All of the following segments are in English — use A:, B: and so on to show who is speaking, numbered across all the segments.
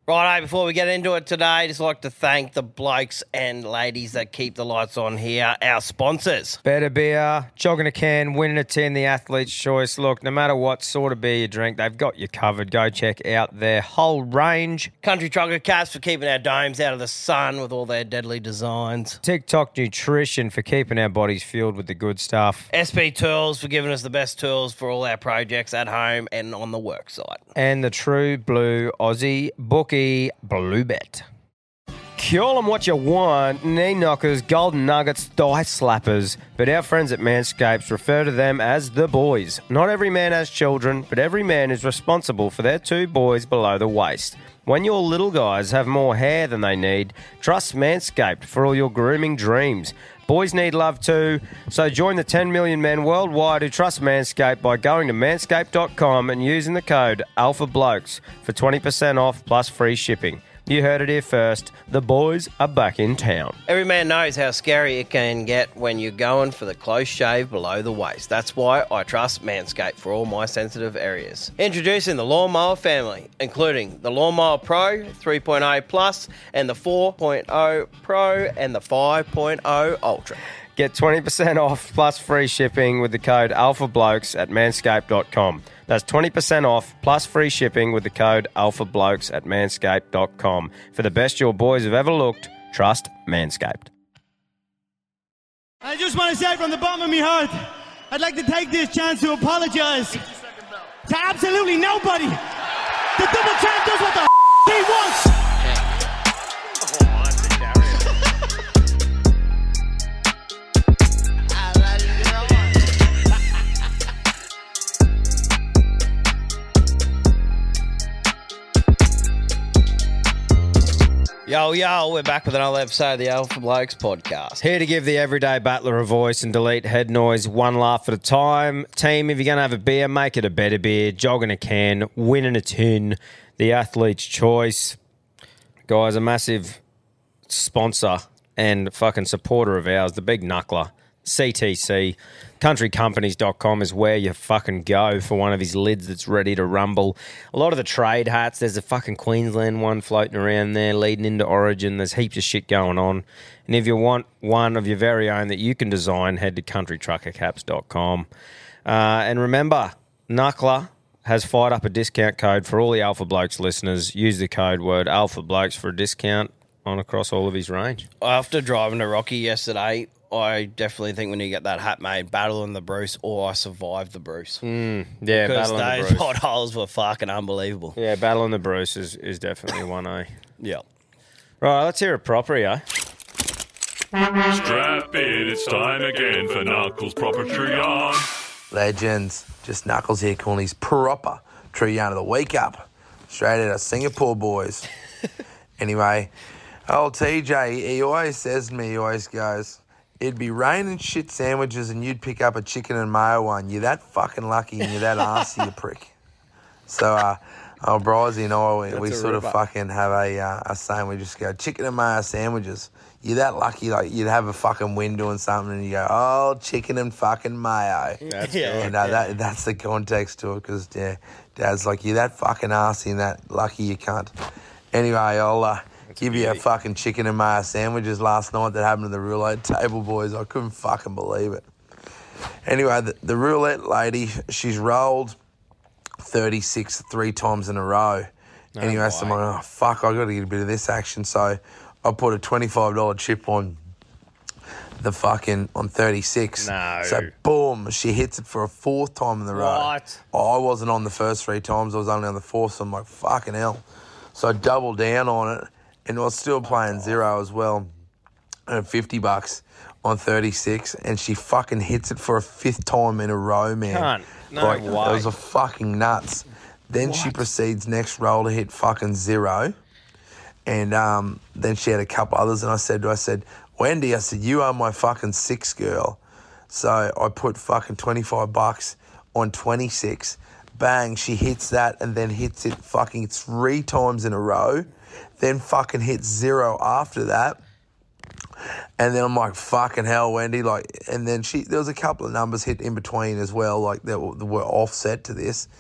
A: Righto, before we get into it today, I'd just like to thank the blokes and ladies that keep the lights on here, our sponsors.
B: Better beer, jogging a can, winning a tin, the athlete's choice. Look, no matter what sort of beer you drink, they've got you covered. Go check out their whole range.
A: Country Trucker Caps for keeping our domes out of the sun with all their deadly designs.
B: TikTok Nutrition for keeping our bodies fueled with the good stuff.
A: SP Tools for giving us the best tools for all our projects at home and on the work site.
B: And the True Blue Aussie Bookie Blue Bet. Call them what you want, knee knockers, golden nuggets, thigh slappers, but our friends at Manscaped refer to them as the boys. Not every man has children, but every man is responsible for their two boys below the waist. When your little guys have more hair than they need, trust Manscaped for all your grooming dreams. Boys need love too, so join the 10 million men worldwide who trust Manscaped by going to manscaped.com and using the code ALPHABLOKES for 20% off plus free shipping. You heard it here first. The boys are back in town.
A: Every man knows how scary it can get when you're going for the close shave below the waist. That's why I trust Manscaped for all my sensitive areas. Introducing the Lawnmower family, including the Lawnmower Pro 3.0 Plus and the 4.0 Pro and the 5.0 Ultra.
B: Get 20% off plus free shipping with the code ALPHABLOKES at manscaped.com. That's 20% off plus free shipping with the code ALPHABLOKES at manscaped.com. For the best your boys have ever looked, trust Manscaped.
C: I just want to say from the bottom of my heart, I'd like to take this chance to apologize to absolutely nobody. The double champ does what the he wants.
A: Yo, we're back with another episode of the Alpha Blokes podcast.
B: Here to give the everyday battler a voice and delete head noise one laugh at a time. Team, if you're going to have a beer, make it a better beer. Jog in a can, win in a tin. The athlete's choice. Guys, a massive sponsor and fucking supporter of ours, the big knuckler, CTC. Countrycompanies.com is where you fucking go for one of his lids that's ready to rumble. A lot of the trade hats, there's a fucking Queensland one floating around there leading into Origin. There's heaps of shit going on. And if you want one of your very own that you can design, head to countrytruckercaps.com. And remember, Knuckler has fired up a discount code for all the Alpha Blokes listeners. Use the code word Alpha Blokes for a discount on across all of his range.
A: After driving to Rocky yesterday, I definitely think when you get that hat made, Battle in the Bruce or I Survived the Bruce.
B: Yeah,
A: because
B: Battle in the
A: those
B: Bruce.
A: potholes were fucking unbelievable.
B: Yeah, Battle in the Bruce is definitely one, eh?
A: Yeah.
B: Right, let's hear it proper, eh?
D: Strap in, it's time again for Knuckles Proper Trion.
E: Legends, just Knuckles here calling his proper true yarn of the week up. Straight out of Singapore, boys. Anyway, old TJ, he always says to me, he always goes, it'd be raining shit sandwiches and you'd pick up a chicken and mayo one. You're that fucking lucky and you're that arsey, you prick. So, old Brizzy and I, we sort of fucking have a saying, we just go, chicken and mayo sandwiches. You're that lucky, like you'd have a fucking win doing something and you go, oh, chicken and fucking mayo.
B: That's
E: And that's the context to it because, yeah, Dad's like, you're that fucking arsey and that lucky you can't. Anyway, I'll give you a fucking chicken and mayo sandwiches last night that happened to the roulette table, boys. I couldn't fucking believe it. Anyway, the roulette lady, she's rolled 36 3 times in a row. Anyway, so I'm like, oh, fuck, I got to get a bit of this action. So I put a $25 chip on on 36.
B: No.
E: So, boom, she hits it for a fourth time in the row.
B: What?
E: I wasn't on the first 3 times. I was only on the fourth, so I'm like, fucking hell. So I doubled down on it, and I was still playing zero as well, and $50 on 36, and she fucking hits it for a 5th time in a row, man.
B: Can't. No
E: like,
B: way.
E: It was a fucking nuts. Then she proceeds next roll to hit fucking zero, and then she had a couple others, and I said, Wendy, I said, you are my fucking 6th girl. So I put fucking $25 on 26. Bang, she hits that and then hits it fucking 3 times in a row. Then fucking hits zero after that. And then I'm like, fucking hell, Wendy. Like, and then there was a couple of numbers hit in between as well, like that were offset to this.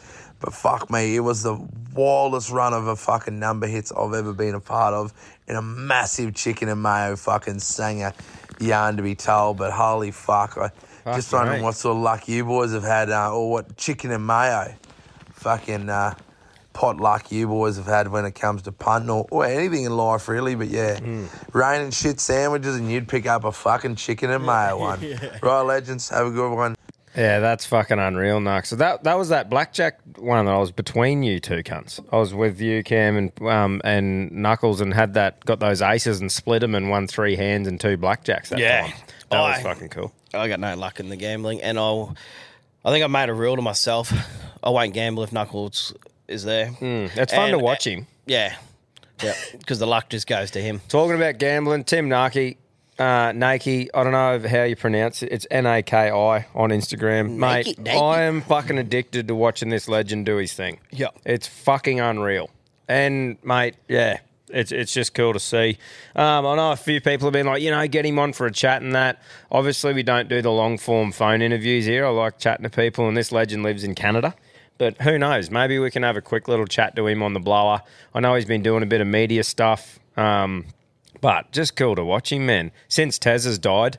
E: But fuck me, it was the wildest run of a fucking number hits I've ever been a part of, and a massive chicken and mayo fucking sanger yarn to be told. But holy fuck, just wondering what sort of luck you boys have had, or what chicken and mayo fucking pot luck you boys have had when it comes to punting or anything in life really. But yeah, rain and shit sandwiches and you'd pick up a fucking chicken and mayo one. Right, legends, have a good one.
B: Yeah, that's fucking unreal, Knox. So that was that blackjack one that I was between you two cunts. I was with you, Cam, and Knuckles, and got those aces and split them and won 3 hands and 2 blackjacks that time. That was fucking cool.
A: I got no luck in the gambling, and I think I made a rule to myself. I won't gamble if Knuckles is there.
B: It's fun to watch him.
A: Yeah, because the luck just goes to him.
B: Talking about gambling, Tim Naki, Naki, I don't know how you pronounce it. It's Naki on Instagram. Mate, I am fucking addicted to watching this legend do his thing.
A: Yeah.
B: It's fucking unreal. And, mate, yeah, it's just cool to see. I know a few people have been like, get him on for a chat and that. Obviously, we don't do the long-form phone interviews here. I like chatting to people, and this legend lives in Canada. But who knows? Maybe we can have a quick little chat to him on the blower. I know he's been doing a bit of media stuff. But just cool to watch him, man. Since Tez has died,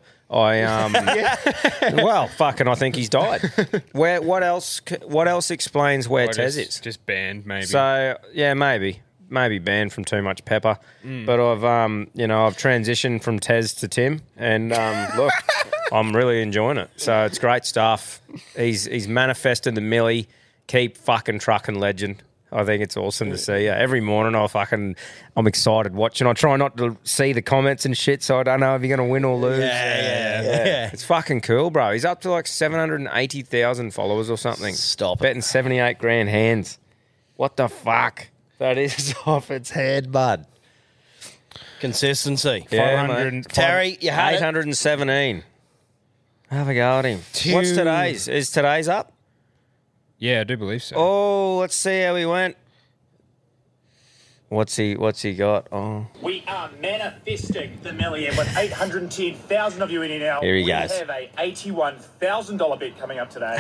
B: well, fucking, I think he's died. What else explains where Tez is?
F: Just banned, maybe.
B: So yeah, maybe banned from too much pepper. But I've transitioned from Tez to Tim, and look, I'm really enjoying it. So it's great stuff. He's manifested the Millie. Keep fucking trucking, legend. I think it's awesome to see. Every morning I'm excited watching. I try not to see the comments and shit, so I don't know if you're going to win or lose.
A: Yeah.
B: It's fucking cool, bro. He's up to like 780,000 followers or something.
A: Stop it.
B: Betting 78 grand hands. What the fuck? That is off its head, bud.
A: Consistency.
B: Yeah,
F: 500.
A: Terry, you had
B: 817. Have a go at him. What's today's? Is today's up?
F: Yeah, I do believe so.
B: Oh, let's see how he went. What's he got? Oh.
G: We are manifesting the million with 810,000 of you in now.
B: Here he goes.
G: We have a $81,000 bet coming up today.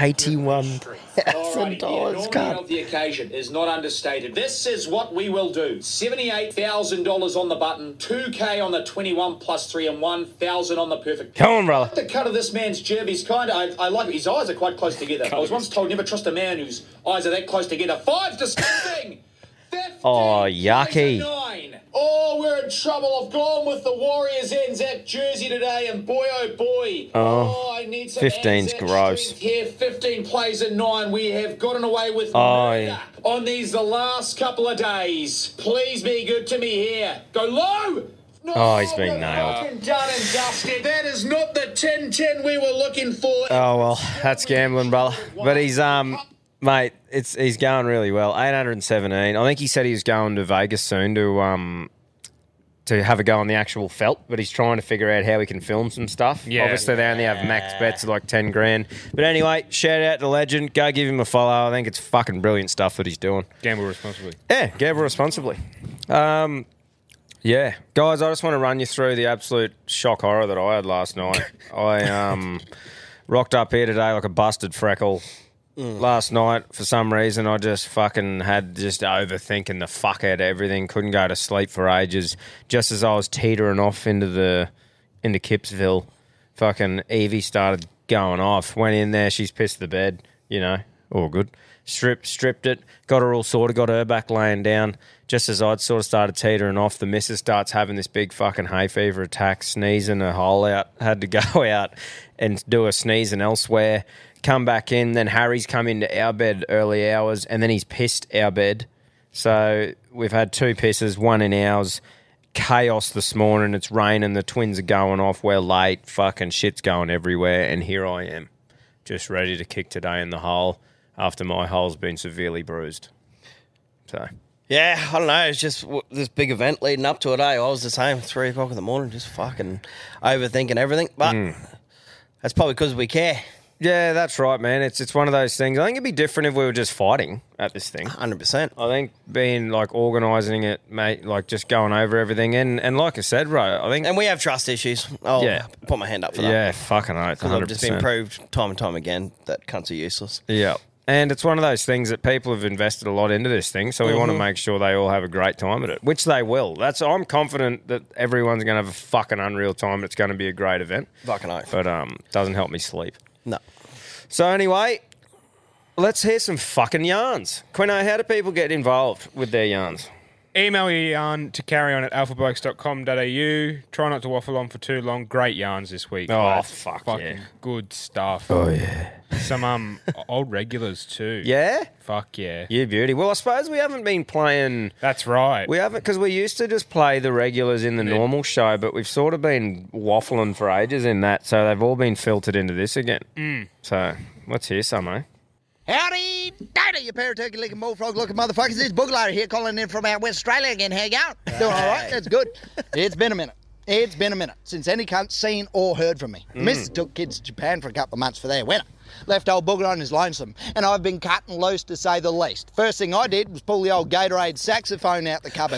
B: $81,000,
G: cut. Of the occasion is not understated. This is what we will do. $78,000 on the button, 2K on the 21 plus 3 and 1,000 on the perfect.
B: Come on, brother.
G: The cut of this man's jib, he's kind of, I like it. His eyes are quite close together. I was once told never trust a man whose eyes are that close together. 5's disgusting.
B: Oh, yucky.
G: 9. Oh, we're in trouble. I've gone with the Warriors Anzac jersey today, and boy, oh boy. I need some
B: 15's gross.
G: Here, 15 plays at 9. We have gotten away with
B: yeah.
G: on these the last couple of days. Please be good to me here. Go low. No,
B: he's been nailed.
G: Done and dusted. That is not the 10-10 we were looking for.
B: Oh, well, that's gambling, brother. But he's, mate, he's going really well. 817. I think he said he was going to Vegas soon to have a go on the actual felt, but he's trying to figure out how he can film some stuff.
F: Yeah.
B: Obviously, they only have max bets of like 10 grand. But anyway, shout out to Legend. Go give him a follow. I think it's fucking brilliant stuff that he's doing.
F: Gamble responsibly.
B: Yeah, gamble responsibly. Yeah. Guys, I just want to run you through the absolute shock horror that I had last night. I rocked up here today like a busted freckle. Last night, for some reason, I just fucking had overthinking the fuck out of everything. Couldn't go to sleep for ages. Just as I was teetering off into Kipsville, fucking Evie started going off. Went in there, she's pissed the bed, all good. Stripped it, got her all sorted, got her back laying down. Just as I'd sort of started teetering off, the missus starts having this big fucking hay fever attack, sneezing a hole out. Had to go out and do a sneezing elsewhere. Come back in, then Harry's come into our bed early hours, and then he's pissed our bed. So we've had 2 pisses, 1 in ours. Chaos this morning. It's raining. The twins are going off. We're late. Fucking shit's going everywhere. And here I am, just ready to kick today in the hole after my hole's been severely bruised. So...
A: yeah, I don't know. It's just this big event leading up to it. I was the same. 3 o'clock in the morning, just fucking overthinking everything. But that's probably because we care.
B: Yeah, that's right, man. It's one of those things. I think it'd be different if we were just fighting at this thing.
A: 100%.
B: I think being like organising it, mate, like just going over everything, and like I said, bro, I think,
A: and we have trust issues. I'll put my hand up for that.
B: Yeah, fucking oath, 100%.
A: I've just been proved time and time again that cunts are useless.
B: Yeah. And it's one of those things that people have invested a lot into this thing, so we want to make sure they all have a great time at it, which they will. I'm confident that everyone's going to have a fucking unreal time. It's going to be a great event.
A: Fucking oath.
B: But doesn't help me sleep.
A: No.
B: So anyway, let's hear some fucking yarns. Quino, how do people get involved with their yarns?
F: Email your yarn to carryon@alphablokes.com.au. Try not to waffle on for too long. Great yarns this week.
B: Oh,
F: lads.
B: fuck,
F: Fucking
B: yeah.
F: good stuff.
B: Oh, yeah.
F: Some old regulars too.
B: Yeah?
F: Fuck yeah.
B: You beauty. Well, I suppose we haven't been playing...
F: That's right.
B: We haven't, because we used to just play the regulars in the normal show, but we've sort of been waffling for ages in that, so they've all been filtered into this again. So, let's hear some, eh?
H: Howdy, doody, you pair of turkey-licking, bullfrog-looking motherfuckers. This is Booglar here calling in from out West Australia again. How you going? Doing all right? That's good. It's been a minute. It's been a minute since any cunt's seen or heard from me. Missus took kids to Japan for a couple of months for their winter. Left old Booger on his lonesome, and I've been cut and loose to say the least. First thing I did was pull the old Gatorade saxophone out the cupboard.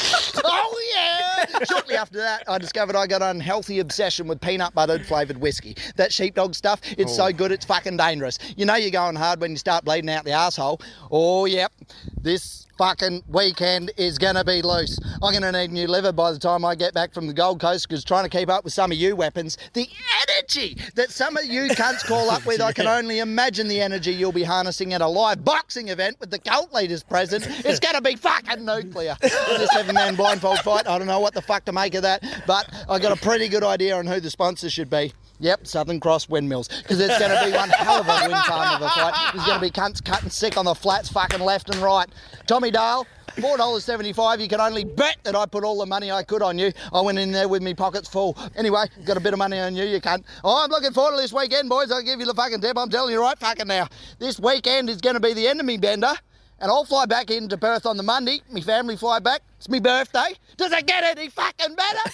H: Oh yeah! Shortly after that, I discovered I got an unhealthy obsession with peanut buttered flavoured whiskey. That sheepdog stuff, it's so good it's fucking dangerous. You know you're going hard when you start bleeding out the arsehole. Oh yep, this fucking weekend is going to be loose. I'm going to need a new liver by the time I get back from the Gold Coast, because trying to keep up with some of you weapons, the energy that some of you cunts call up with, I can only imagine the energy you'll be harnessing at a live boxing event with the cult leaders present. It's going to be fucking nuclear. In this 7-man blindfold fight, I don't know what the fuck to make of that, but I got a pretty good idea on who the sponsor should be. Yep, Southern Cross Windmills, because it's going to be one hell of a wind farm of a fight. There's going to be cunts cutting sick on the flats fucking left and right. Tommy Dale, $4.75. You can only bet that I put all the money I could on you. I went in there with me pockets full. Anyway, got a bit of money on you, you cunt. Oh, I'm looking forward to this weekend, boys. I'll give you the fucking tip. I'm telling you right fucking now. This weekend is going to be the end of me bender. And I'll fly back into Perth on the Monday. Me family fly back. It's me birthday. Does it get any fucking better?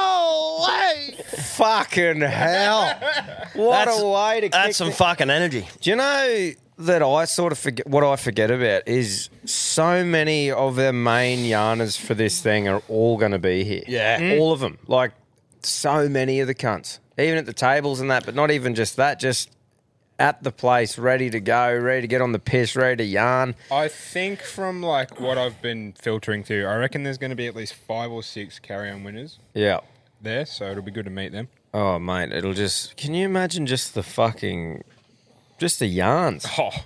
H: Holy!
B: Fucking hell. What a way to kick
A: That's some fucking energy.
B: Do you know that I sort of forget, what I forget about is so many of the main yarners for this thing are all going to be here.
A: Yeah.
B: All of them. Like, so many of the cunts. Even at the tables and that, but not even just that, just at the place, ready to go, ready to get on the piss, ready to yarn.
F: I think from like what I've been filtering through, I reckon there's going to be at least 5 or 6 carry-on winners
B: Yeah.
F: there, so it'll be good to meet them.
B: Oh, mate, it'll just... Can you imagine just the fucking... Just the yarns?
F: Oh,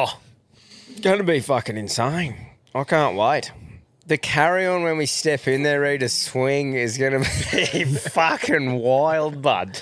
B: Going to be fucking insane. I can't wait. The carry-on when we step in there ready to swing is going to be fucking wild, bud.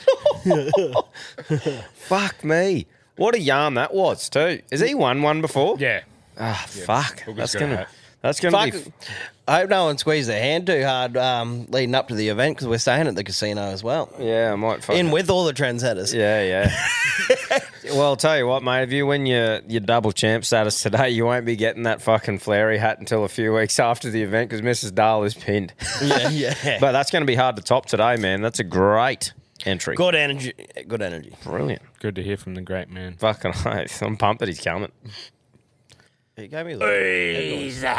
B: Fuck me. What a yarn that was, too. Has he won one before?
F: yeah.
B: Ah, fuck.
F: Booger's
B: That's
F: got
B: going
F: a
B: to...
F: hat.
B: That's going to
A: Fuck.
B: be...
A: I hope no one squeezed their hand too hard leading up to the event, because we're staying at the casino as well.
B: Yeah, I might fucking...
A: In with all the trendsetters.
B: Yeah. Well, I'll tell you what, mate. If you win your double champ status today, you won't be getting that fucking flary hat until a few weeks after the event, because Mrs. Dahl is pinned.
A: Yeah.
B: But that's going to be hard to top today, man. That's a great entry.
A: Good energy. Good energy.
B: Brilliant.
F: Good to hear from the great man.
B: Fucking oath. I'm pumped that he's coming.
A: He gave me a little...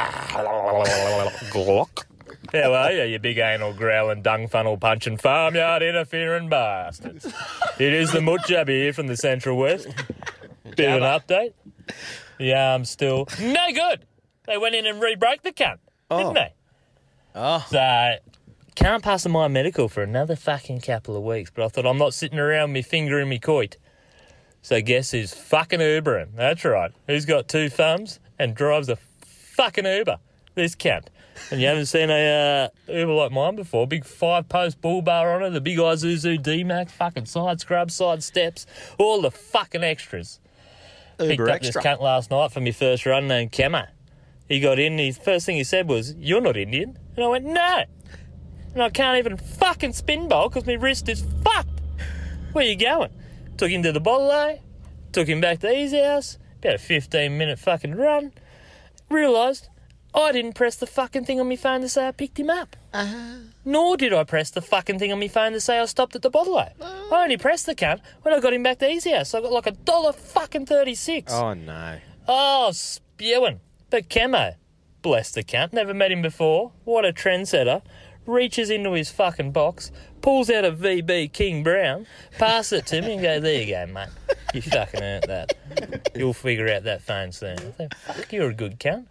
I: How are you big anal growling, dung funnel punching, farmyard interfering bastards? It is the Mutjab here from the Central West. Bit of an update. The arm's still no good. They went in and re-broke the cunt, didn't they?
A: Oh.
I: So, can't pass my medical for another fucking couple of weeks, but I thought I'm not sitting around with me finger in me coit. So guess who's fucking Ubering? That's right. Who's got 2 thumbs and drives a fucking Uber? This cunt. And you haven't seen a Uber like mine before. Big 5-post bull bar on it, the big Isuzu D-Max, fucking side scrubs, side steps, all the fucking extras. Picked up
B: extra.
I: this cunt last night for my first run named Kemmer. He got in, and the first thing he said was, "You're not Indian." And I went, "No." And I can't even fucking spin bowl because my wrist is fucked. Where you going? Took him to the bottle, took him back to his house, about a 15-minute fucking run. Realised I didn't press the fucking thing on my phone to say I picked him up. Nor did I press the fucking thing on my phone to say I stopped at the bottle. I only pressed the cunt when I got him back to his house. So I got like $1.36.
B: Oh, no.
I: Oh, spewing. But Camo, bless the cunt, never met him before. What a trendsetter. reaches into his fucking box, pulls out a VB King Brown, passes it to me and goes, there you go, mate. You fucking earned that. You'll figure out that phone soon. I thought, fuck, you're a good cunt.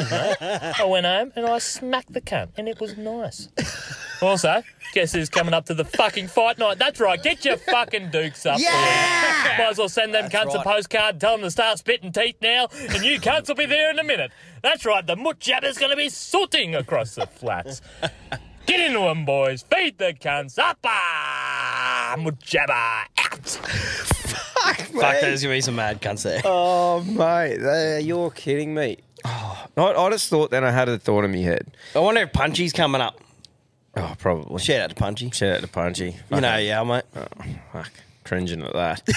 I: I went home and I smacked the cunt, and it was nice. Also, guess who's coming up to the fucking fight night? That's right, get your fucking dukes up.
H: Yeah!
I: Might as well send them cunts a postcard, tell them to start spitting teeth now, and you cunts will be there in a minute. That's right, the mutt jabber's going to be sooting across the flats. Get into them, boys. Feed the cunts. Uppa! Mutt jabber out.
A: Fuck, there's going to be some mad cunts there.
B: Oh, mate, you're kidding me. Oh, I just thought then I had a thought in my head.
A: I wonder if Punchy's coming up.
B: Oh, probably.
A: Shout out to Punchy.
B: Shout out to Punchy.
A: You know, yeah, mate.
B: Oh, fuck. Cringing at that.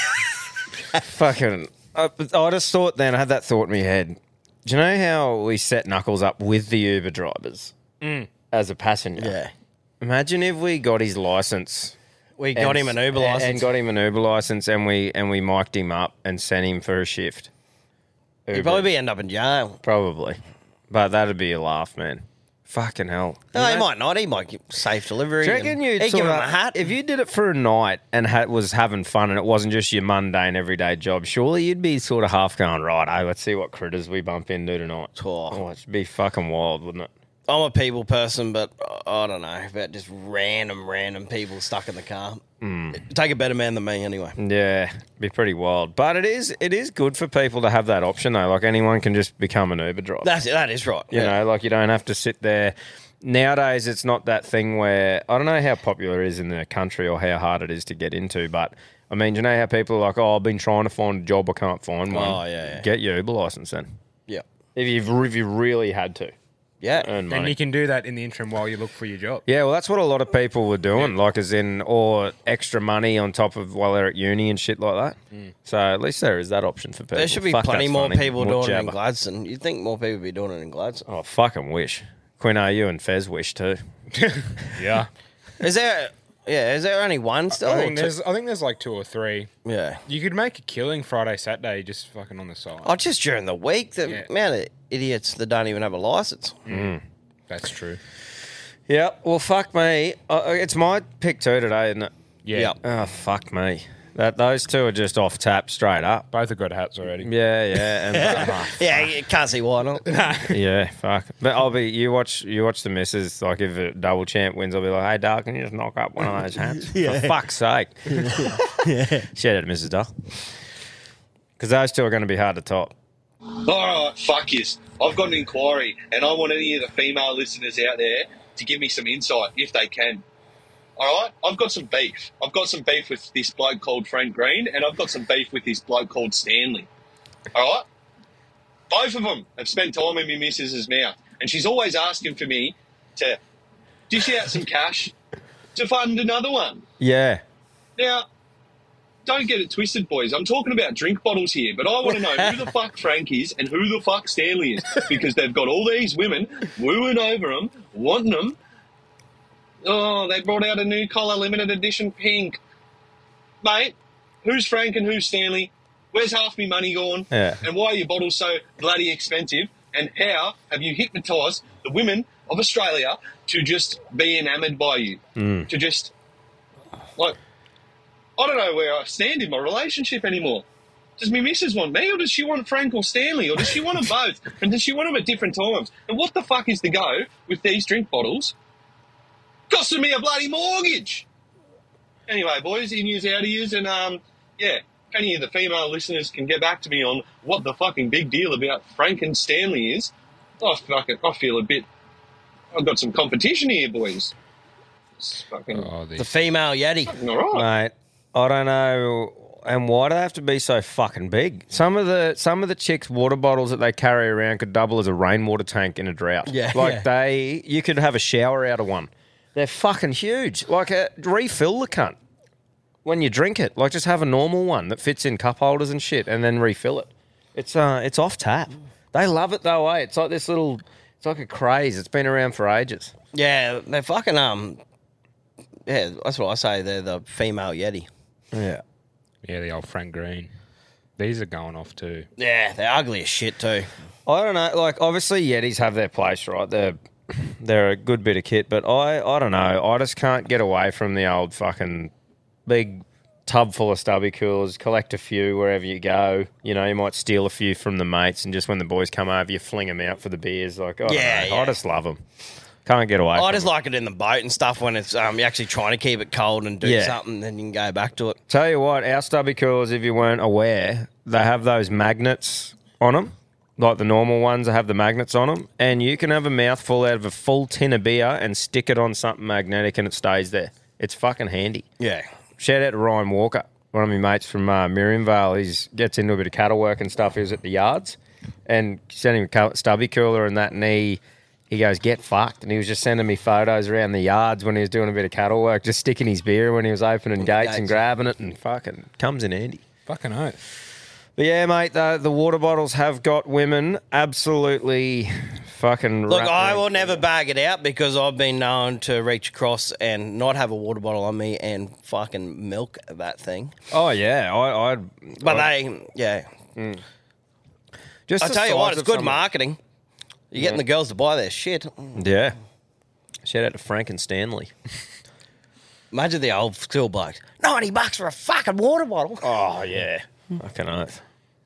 B: Fucking. I just thought then, I had that thought in my head. Do you know how we set Knuckles up with the Uber drivers as a passenger?
A: Yeah.
B: Imagine if we got his license.
A: We got him an Uber license.
B: And got him an Uber license and we mic'd him up and sent him for a shift.
A: He'd probably end up in jail.
B: Probably. But that'd be a laugh, man. Fucking hell.
A: No, he might not. He might give safe delivery.
B: Do you reckon you'd
A: give
B: sort
A: him
B: of,
A: a hat?
B: if you did it for a night and was having fun and it wasn't just your mundane everyday job, surely you'd be sort of half going, right, hey, let's see what critters we bump into tonight. Oh, it'd be fucking wild, wouldn't it?
A: I'm a people person, but I don't know about just random people stuck in the car. Take a better man than me anyway.
B: Yeah, be pretty wild. But it is good for people to have that option, though. Like, anyone can just become an Uber driver.
A: That is right.
B: You know, like, you don't have to sit there. Nowadays, it's not that thing where, I don't know how popular it is in the country or how hard it is to get into, but, I mean, do you know how people are like, oh, I've been trying to find a job, I can't find one.
A: Oh, yeah.
B: Get your Uber license then.
A: Yeah.
B: If you really had to.
A: Yeah.
B: Earn money.
F: And you can do that in the interim while you look for your job.
B: Yeah, well, that's what a lot of people were doing, like as in, or extra money on top of while they're at uni and shit like that. So at least there is that option for people.
A: There should be
B: Fuck,
A: plenty
B: that's
A: more
B: funny.
A: people
B: More
A: doing it in
B: jabber.
A: Gladstone. You'd think more people would be doing it in Gladstone.
B: Oh, fucking wish. Quinn, you and Fez wish too.
F: Yeah.
A: Is there only one still?
F: I
A: or
F: think
A: two?
F: there's like 2 or 3.
A: Yeah.
F: You could make a killing Friday, Saturday, just fucking on the side.
A: Oh, just during the week, the amount of idiots that don't even have a license.
F: That's true.
B: Yeah, well, fuck me. It's my pick too today, isn't it?
F: Yeah.
B: Oh, fuck me. Those two are just off tap straight up.
F: Both have got hats already.
B: Yeah. And,
A: Yeah, you can't see why not.
B: yeah, fuck. But you watch the missus, like if a double champ wins, I'll be like, hey, Dar, can you just knock up one of those hats? For fuck's sake. Shout out to Mrs. Dar. Because those two are going to be hard to top.
J: All right, fuck yous. I've got an inquiry, and I want any of the female listeners out there to give me some insight, if they can. All right? I've got some beef. I've got some beef with this bloke called Frank Green, and I've got some beef with this bloke called Stanley. All right? Both of them have spent time in my missus's mouth, and she's always asking for me to dish out some cash to fund another one.
B: Yeah.
J: Now, don't get it twisted, boys. I'm talking about drink bottles here, but I want to know who the fuck Frank is and who the fuck Stanley is, because they've got all these women wooing over them, wanting them. Oh, they brought out a new collar, limited edition pink. Mate, who's Frank and who's Stanley? Where's half my money gone?
B: Yeah.
J: And why are your bottles so bloody expensive? And how have you hypnotised the women of Australia to just be enamoured by you? To just, like, I don't know where I stand in my relationship anymore. Does me missus want me, or does she want Frank or Stanley, or does she want them both? And does she want them at different times? And what the fuck is the go with these drink bottles costing me a bloody mortgage? Anyway, boys, in yous, out of yous, and if any of the female listeners can get back to me on what the fucking big deal about Frank and Stanley is, I feel a bit. I've got some competition here, boys. It's fucking
A: The female Yeti.
J: all right.
B: Mate, I don't know. And why do they have to be so fucking big? Some of the chicks' water bottles that they carry around could double as a rainwater tank in a drought.
A: Yeah,
B: like
A: yeah.
B: you could have a shower out of one. They're fucking huge. Like, refill the cunt when you drink it. Like, just have a normal one that fits in cup holders and shit, and then refill it. It's off tap. They love it though, eh? It's like this little. It's like a craze. It's been around for ages.
A: Yeah, they're fucking yeah, that's what I say. They're the female Yeti.
B: Yeah.
F: Yeah, the old Frank Green. These are going off too.
A: Yeah, they're ugly as shit too.
B: I don't know. Like, obviously, Yetis have their place, right? they're a good bit of kit. But I don't know. I just can't get away from the old fucking big tub full of stubby coolers, collect a few wherever you go. You know, you might steal a few from the mates, and just when the boys come over, you fling them out for the beers. Like, I just love them. Can't get away.
A: I just like it in the boat and stuff when it's you're actually trying to keep it cold and do something, then you can go back to it.
B: Tell you what, our stubby coolers, if you weren't aware, they have those magnets on them, like the normal ones that have the magnets on them, and you can have a mouthful out of a full tin of beer and stick it on something magnetic and it stays there. It's fucking handy.
A: Yeah.
B: Shout out to Ryan Walker, one of my mates from Miriamvale. He gets into a bit of cattle work and stuff. He was at the yards and sent him a stubby cooler and that, and he goes, get fucked. And he was just sending me photos around the yards when he was doing a bit of cattle work, just sticking his beer when he was opening gates and grabbing it, and fucking comes in handy.
F: Fucking oath.
B: But yeah, mate, the water bottles have got women absolutely fucking...
A: Look, I will never bag it out because I've been known to reach across and not have a water bottle on me and fucking milk that thing.
B: Oh, yeah.
A: Just I tell you what, it's good marketing. You're getting the girls to buy their shit.
B: Yeah. Shout out to Frank and Stanley.
A: Imagine the old school blokes. $90 for a fucking water bottle.
B: Oh, yeah. Fucking oath.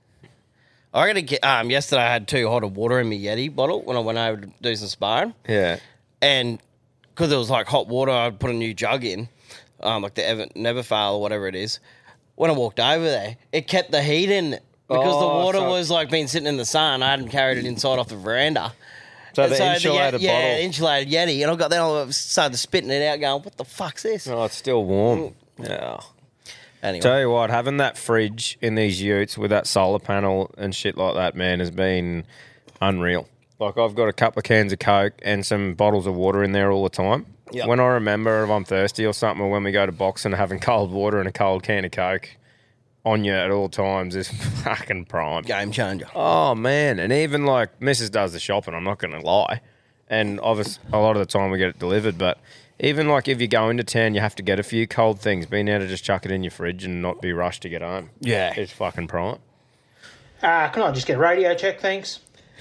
A: I got to get. Yesterday I had 2 hot of water in my Yeti bottle when I went over to do some sparring.
B: Yeah.
A: And because it was like hot water, I'd put a new jug in, like the Neverfail or whatever it is. When I walked over there, it kept the heat in because the water was like been sitting in the sun. I hadn't carried it inside off the veranda.
B: So the insulated bottle.
A: Yeah, insulated Yeti. And I got there and I started spitting it out going, what the fuck's this?
B: Oh, it's still warm. Yeah.
A: Anyway.
B: Tell you what, having that fridge in these utes with that solar panel and shit like that, man, has been unreal. Like, I've got a couple of cans of Coke and some bottles of water in there all the time. Yep. When I remember if I'm thirsty or something, or when we go to boxing, having cold water and a cold can of Coke on you at all times is fucking prime.
A: Game changer.
B: Oh, man. And even, like, Mrs. does the shopping, I'm not going to lie. And obviously, a lot of the time we get it delivered, but... Even like if you go into town, you have to get a few cold things. Being able to just chuck it in your fridge and not be rushed to get home.
A: Yeah.
B: It's fucking prime.
K: Can I just get a radio check, thanks?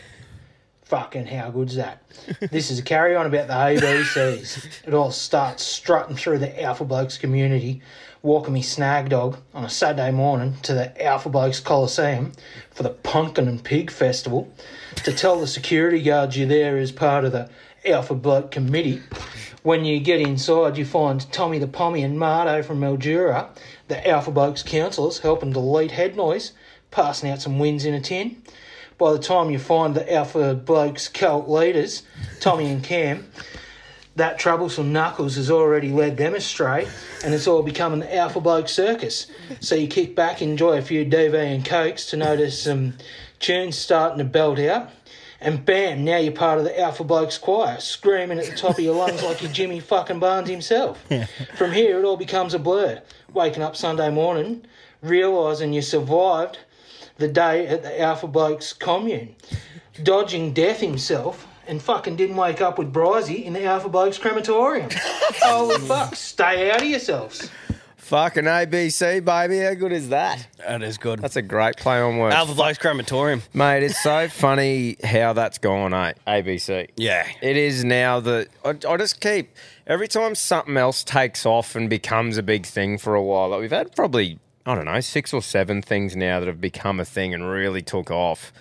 K: Fucking how good's that? This is a carry-on about the ABCs. It all starts strutting through the Alpha Blokes community, walking me snag dog on a Saturday morning to the Alpha Blokes Coliseum for the Pumpkin and Pig Festival to tell the security guards you're there as part of the Alpha Bloke committee. When you get inside, you find Tommy the Pommy and Marto from Mildura, the Alpha Blokes counsellors, helping delete head noise, passing out some wins in a tin. By the time you find the Alpha Blokes cult leaders, Tommy and Cam, that troublesome Knuckles has already led them astray, and it's all becoming the Alpha Bloke circus. So you kick back, enjoy a few DV and Cokes to notice some tunes starting to belt out. And bam, now you're part of the Alpha Blokes choir, screaming at the top of your lungs like you're Jimmy fucking Barnes himself. From here, it all becomes a blur. Waking up Sunday morning, realising you survived the day at the Alpha Blokes commune, dodging death himself, and fucking didn't wake up with Brizey in the Alpha Blokes crematorium. Holy fuck, stay out of yourselves.
B: Fucking ABC, baby. How good is that?
A: That is good.
B: That's a great play on words.
A: Alpha Blokes crematorium.
B: Mate, it's so funny how that's gone, eh? ABC.
A: Yeah.
B: It is now that I just keep... Every time something else takes off and becomes a big thing for a while, like we've had probably, I don't know, 6 or 7 things now that have become a thing and really took off.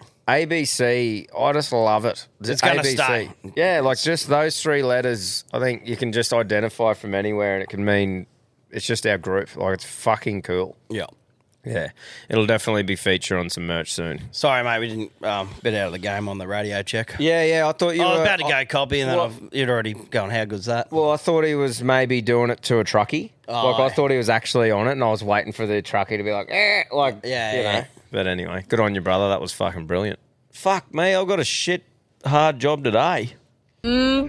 B: ABC, I just love it.
A: It's going to stay.
B: Yeah, like just those 3 letters, I think you can just identify from anywhere and it can mean... It's just our group. Like, it's fucking cool.
A: Yeah.
B: Yeah. It'll definitely be featured on some merch soon.
A: Sorry, mate, we didn't bit out of the game on the radio check.
B: Yeah, I thought you were...
A: I was about to go copy and then you'd already gone, how good's that?
B: Well, I thought he was maybe doing it to a truckie. I thought he was actually on it and I was waiting for the truckie to be like,
A: Yeah.
B: But anyway, good on you, brother. That was fucking brilliant. Fuck me, I've got a shit hard job today.
L: Bye!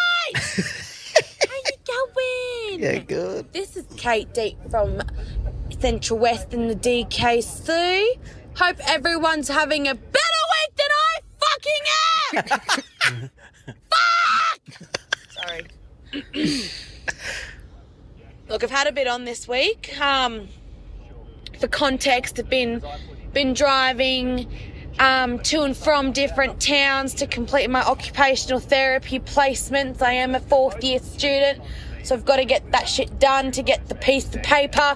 L: How you going?
B: Yeah, good.
L: This is Kate Deep from Central West in the DKC. Hope everyone's having a better week than I fucking am! Fuck! Sorry. Look, I've had a bit on this week. For context, I've been driving to and from different towns to complete my occupational therapy placements. I am a 4th year student, so I've got to get that shit done to get the piece of paper.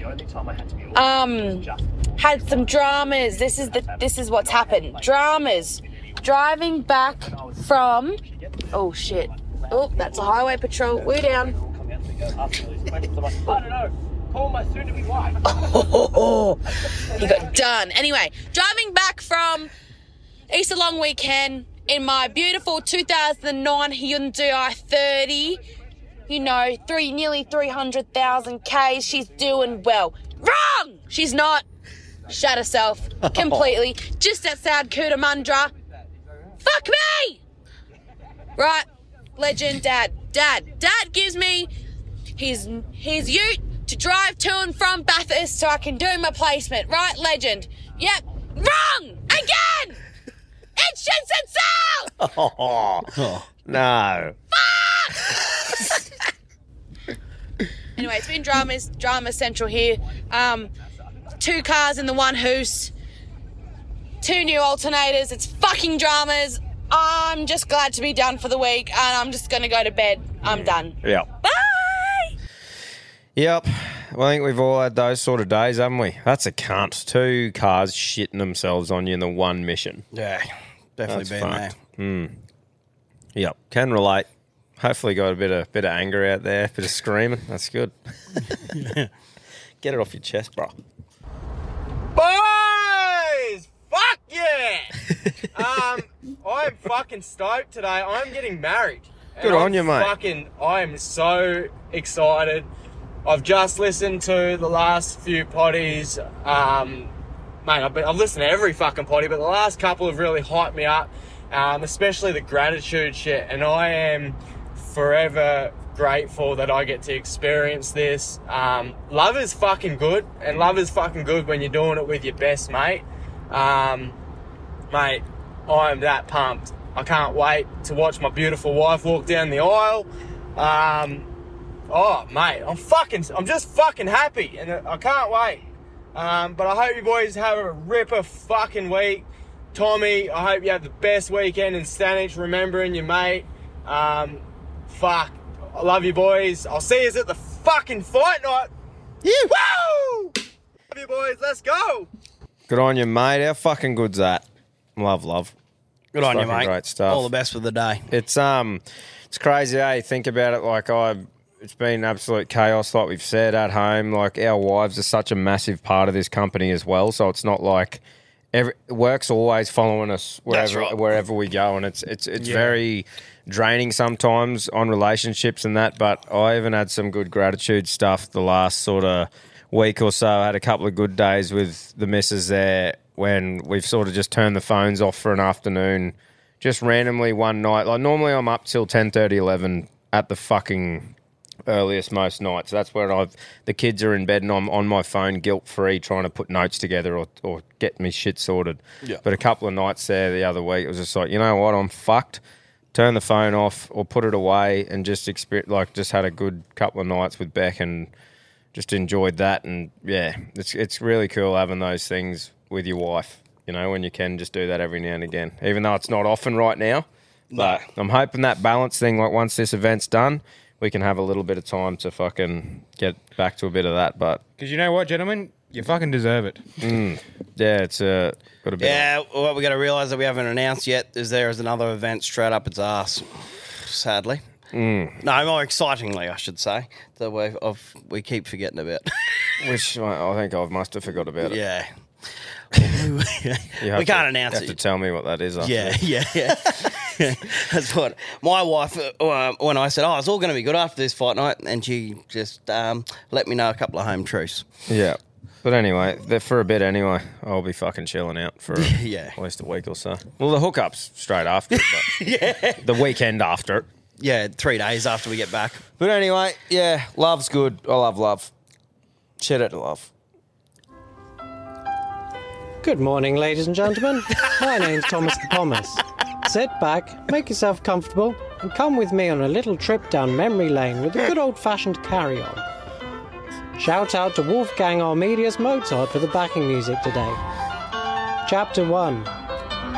L: Had some dramas. This is what's happened. Dramas. Driving back from... Oh, shit. Oh, that's a highway patrol. We're down.
M: I don't know. Call my soon-to-be wife.
L: He got done. Anyway, driving back from Easter long weekend in my beautiful 2009 Hyundai i30. You know, nearly 300,000 Ks. She's doing well. Wrong! She's not. Shut herself completely. Just outside Cootamundra. Fuck me! Right, legend, Dad gives me his ute to drive to and from Bathurst so I can do my placement. Right, legend? Yep. Wrong! Again! It shoots itself!
B: Oh, no.
L: Fuck! Anyway, it's been drama central here. 2 cars in the one hoose. 2 new alternators. It's fucking dramas. I'm just glad to be done for the week, and I'm just going to go to bed. I'm done.
B: Yep.
L: Bye!
B: Yep. Well, I think we've all had those sort of days, haven't we? That's a cunt. 2 cars shitting themselves on you in the one mission.
A: Yeah, definitely been there.
B: Yep. Can relate. Hopefully got a bit of anger out there, a bit of screaming. That's good. Get it off your chest, bro.
N: Boys! Fuck yeah! I'm fucking stoked today. I'm getting married.
B: Good on you, mate.
N: I am so excited. I've just listened to the last few potties. Mate, I've listened to every fucking potty, but the last couple have really hyped me up, especially the gratitude shit. And I am forever grateful that I get to experience this. Love is fucking good, and love is fucking good when you're doing it with your best mate. Mate, I am that pumped. I can't wait to watch my beautiful wife walk down the aisle. Oh, mate, I'm just fucking happy, and I can't wait. But I hope you boys have a ripper fucking week. Tommy, I hope you have the best weekend in Stanage, remembering your mate. Fuck, I love you boys. I'll see you at the fucking fight night. Yeah. Woo! Love you boys, let's go.
B: Good on you, mate. How fucking good's that? Love.
A: Good on you, mate.
B: Great stuff.
A: All the best for the day.
B: It's crazy, eh? Think about it. Like it's been absolute chaos, like we've said, at home. Like our wives are such a massive part of this company as well. So it's not like work's always following us wherever we go, and it's very draining sometimes on relationships and that. But I even had some good gratitude stuff the last sort of week or so. I had a couple of good days with the missus there when we've sort of just turned the phones off for an afternoon, just randomly one night. Like normally I'm up till 10:30, 11 at the fucking earliest most nights. So that's where the kids are in bed and I'm on my phone guilt-free trying to put notes together or get me shit sorted. Yeah. But a couple of nights there the other week, it was just like, you know what, I'm fucked. Turn the phone off or put it away and just just had a good couple of nights with Beck and just enjoyed that. And yeah, it's really cool having those things with your wife, you know, when you can just do that every now and again, even though it's not often right now. But I'm hoping that balance thing, like once this event's done, we can have a little bit of time to fucking get back to a bit of that. But
F: because you know what, gentlemen, you fucking deserve it.
B: Yeah, it's got a bit.
A: Yeah, what we got to realise that we haven't announced yet is there is another event straight up its arse, sadly. No, more excitingly, I should say, that we keep forgetting about.
B: Which I think I must have forgot about it.
A: Yeah. We can't announce it.
B: You have to tell me what that is.
A: Yeah. That's what my wife, when I said, it's all going to be good after this fight night, and she just let me know a couple of home truths.
B: Yeah. But anyway, for a bit anyway, I'll be fucking chilling out for
A: at
B: least a week or so. Well, the hookup's straight after it, but the weekend after it.
A: Yeah, 3 days after we get back.
B: But anyway, yeah, love's good. I love love. Shit out to love.
O: Good morning, ladies and gentlemen. My name's Thomas the Thomas. Sit back, make yourself comfortable, and come with me on a little trip down memory lane with a good old-fashioned carry-on. Shout out to Wolfgang Armedius Mozart for the backing music today. Chapter 1.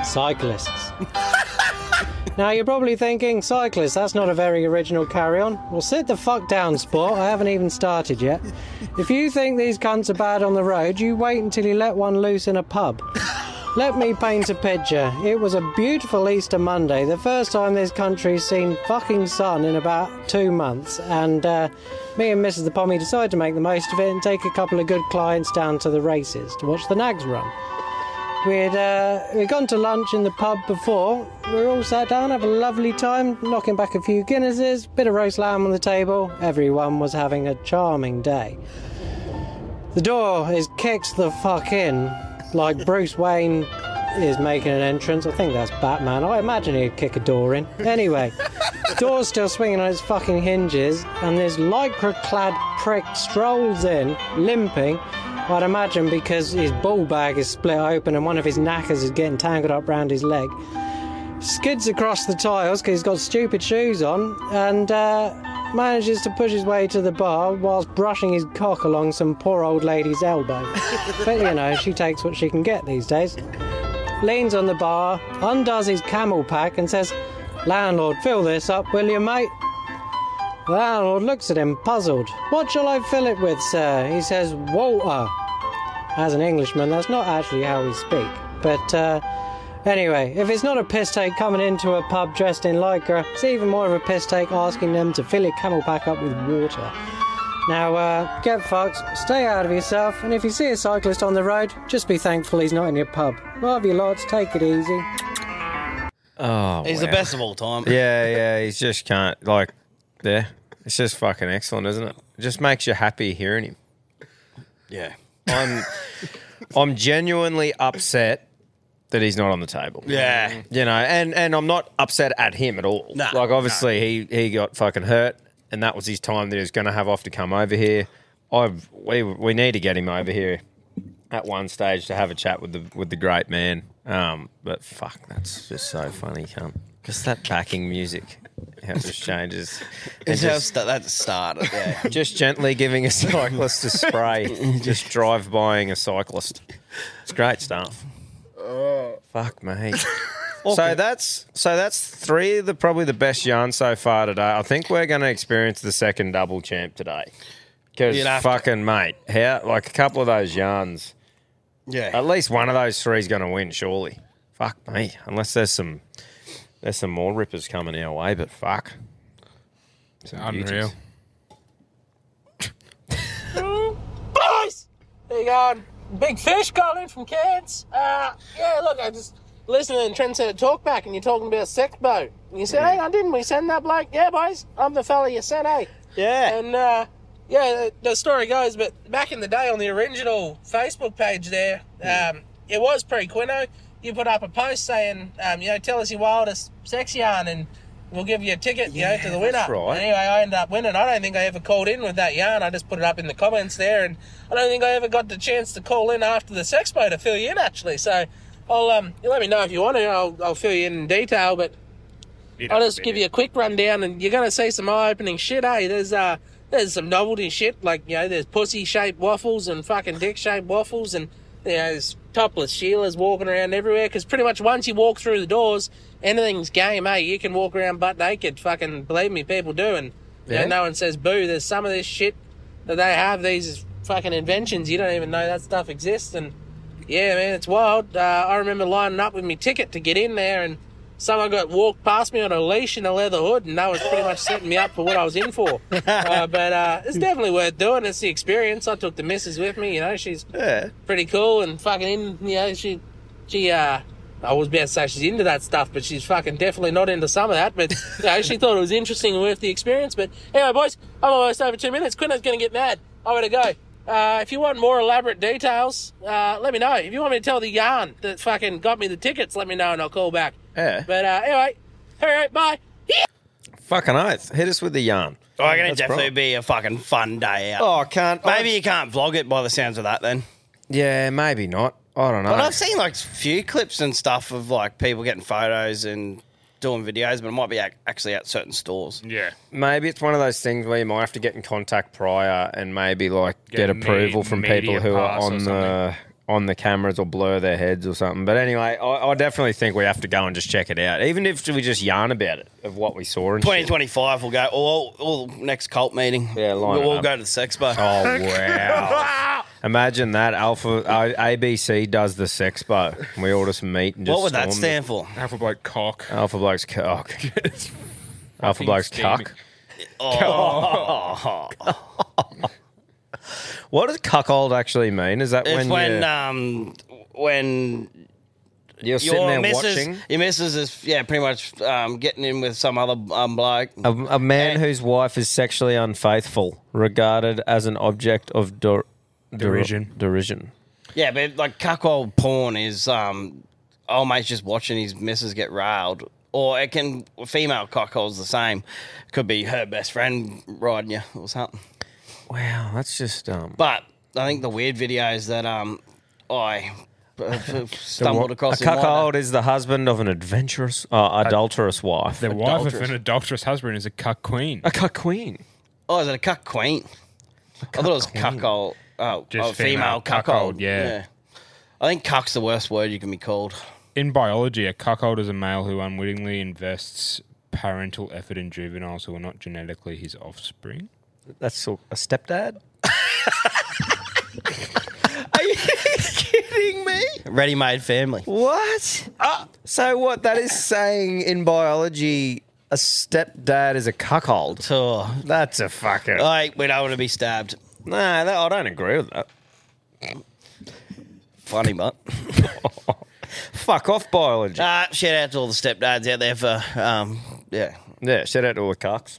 O: cyclists. Now, you're probably thinking, cyclists, that's not a very original carry-on. Well, sit the fuck down, sport. I haven't even started yet. If you think these cunts are bad on the road, you wait until you let one loose in a pub. Let me paint a picture. It was a beautiful Easter Monday, the first time this country's seen fucking sun in about 2 months, and me and Mrs. the Pommy decided to make the most of it and take a couple of good clients down to the races to watch the nags run. We'd gone to lunch in the pub before. We were all sat down, have a lovely time, knocking back a few Guinnesses, bit of roast lamb on the table. Everyone was having a charming day. The door is kicked the fuck in, like Bruce Wayne is making an entrance. I think that's Batman. I imagine he'd kick a door in. Anyway, the door's still swinging on its fucking hinges, and this lycra-clad prick strolls in, limping, I'd imagine because his ball bag is split open and one of his knackers is getting tangled up round his leg. Skids across the tiles because he's got stupid shoes on, and manages to push his way to the bar whilst brushing his cock along some poor old lady's elbow. But you know, she takes what she can get these days. Leans on the bar, undoes his camel pack and says, "Landlord, fill this up, will you, mate?" The landlord looks at him, puzzled. "What shall I fill it with, sir?" He says, "Water." As an Englishman, that's not actually how we speak. But anyway, if it's not a piss take coming into a pub dressed in lycra, it's even more of a piss take asking them to fill your camel pack up with water. Now, get fucked, stay out of yourself, and if you see a cyclist on the road, just be thankful he's not in your pub. Love you lots, take it easy.
B: Oh,
A: He's the best of all time.
B: Yeah, he just can't, yeah, it's just fucking excellent, isn't it? It just makes you happy hearing him.
A: Yeah.
B: I'm genuinely upset that he's not on the table.
A: Yeah.
B: You know, and I'm not upset at him at all.
A: Nah,
B: obviously he got fucking hurt, and that was his time that he was going to have off to come over here. We need to get him over here at one stage to have a chat with the great man. But fuck, that's just so funny, cunt. Just that backing music, how it just changes.
A: It's how that started, yeah.
B: Just gently giving a cyclist a spray, just drive-bying a cyclist. It's great stuff. Fuck me. So that's three of probably the best yarns so far today. I think we're going to experience the second double champ today. Because fucking mate, a couple of those yarns.
A: Yeah.
B: At least one of those three is going to win, surely. Fuck me, unless there's some more rippers coming our way, but fuck. Some
F: unreal.
K: Boys! There you go. Big Fish calling from Cairns. Yeah, look, I just listening to Trent said talk back, and you're talking about sex boat. And you said, "Hey, I didn't we send that bloke?" "Yeah, boys, I'm the fella you sent, eh?"
A: Yeah.
K: And yeah, the story goes, but back in the day on the original Facebook page there, it was pre-Quino. You put up a post saying, tell us your wildest sex yarn and we'll give you a ticket, to the winner.
B: That's right.
K: Anyway, I ended up winning. I don't think I ever called in with that yarn. I just put it up in the comments there, and I don't think I ever got the chance to call in after the sex boat to fill you in, actually. So I'll you let me know if you want to. I'll fill you in detail, but I'll just give you a quick rundown, and you're going to see some eye-opening shit, eh? There's some novelty shit, there's pussy-shaped waffles and fucking dick-shaped waffles, and there's topless Sheilas walking around everywhere, because pretty much once you walk through the doors, anything's game, eh? You can walk around butt naked, fucking believe me, people do, and no one says boo. There's some of this shit that they have, these fucking inventions, you don't even know that stuff exists, and yeah, man, it's wild. I remember lining up with my ticket to get in there, and someone walked past me on a leash in a leather hood, and that was pretty much setting me up for what I was in for. But it's definitely worth doing. It's the experience. I took the missus with me. She's pretty cool and fucking she I was about to say she's into that stuff, but she's fucking definitely not into some of that. But she thought it was interesting and worth the experience. But anyway, boys, I'm almost over 2 minutes. Quinto's going to get mad. I gotta go. If you want more elaborate details, let me know. If you want me to tell the yarn that fucking got me the tickets, let me know and I'll call back.
B: Yeah.
K: But anyway, all right, bye.
B: Fucking oath. Hit us with the yarn.
A: I reckon it'd definitely be a fucking fun day out.
B: Oh, I can't.
A: Maybe you can't vlog it by the sounds of that then.
B: Yeah, maybe not. I don't know.
A: But I've seen a few clips and stuff of people getting photos and doing videos, but it might be actually at certain stores.
F: Yeah.
B: Maybe it's one of those things where you might have to get in contact prior and maybe get approval from people who are on the cameras or blur their heads or something. But anyway, I definitely think we have to go and just check it out, even if we just yarn about it of what we saw. And
A: 2025, we'll go all next cult meeting.
B: Yeah, line
A: we'll
B: it up.
A: go to the Sexpo.
B: Oh wow! Imagine that ABC does the Sexpo. And we all just meet and just.
A: What would that
B: storm
A: stand for?
F: Alpha bloke cock.
B: Alpha bloke's cock. Alpha bloke's
F: steaming.
B: cuck.
A: Oh.
B: What does cuckold actually mean? Is that
A: It's when
B: you're sitting there
A: missus,
B: watching?
A: Your missus is pretty much getting in with some other bloke.
B: A man whose wife is sexually unfaithful, regarded as an object of derision.
A: Yeah, but like cuckold porn is old mate's just watching his missus get railed. Or it can female cuckold's the same. Could be her best friend riding you or something.
B: Wow, that's just
A: But I think the weird videos that I stumbled across.
B: A cuckold is the husband of an adulterous wife.
F: The wife of an adulterous husband is a cuck queen.
B: A cuck queen.
A: Oh, is it a cuck queen? I thought it was cuckold. Oh,
F: Just
A: female
F: female
A: cuckold.
F: cuckold, yeah.
A: I think cuck's the worst word you can be called.
F: In biology, a cuckold is a male who unwittingly invests parental effort in juveniles who are not genetically his offspring.
B: That's a stepdad? Are you kidding me?
A: Ready-made family.
B: What? So what? That is saying in biology, a stepdad is a cuckold.
A: Oh,
B: that's a fucker.
A: Like, we don't want to be stabbed.
B: No, I don't agree with that.
A: Funny, but.
B: Fuck off biology.
A: Shout out to all the stepdads out there for, yeah.
B: Yeah, shout out to all the cucks.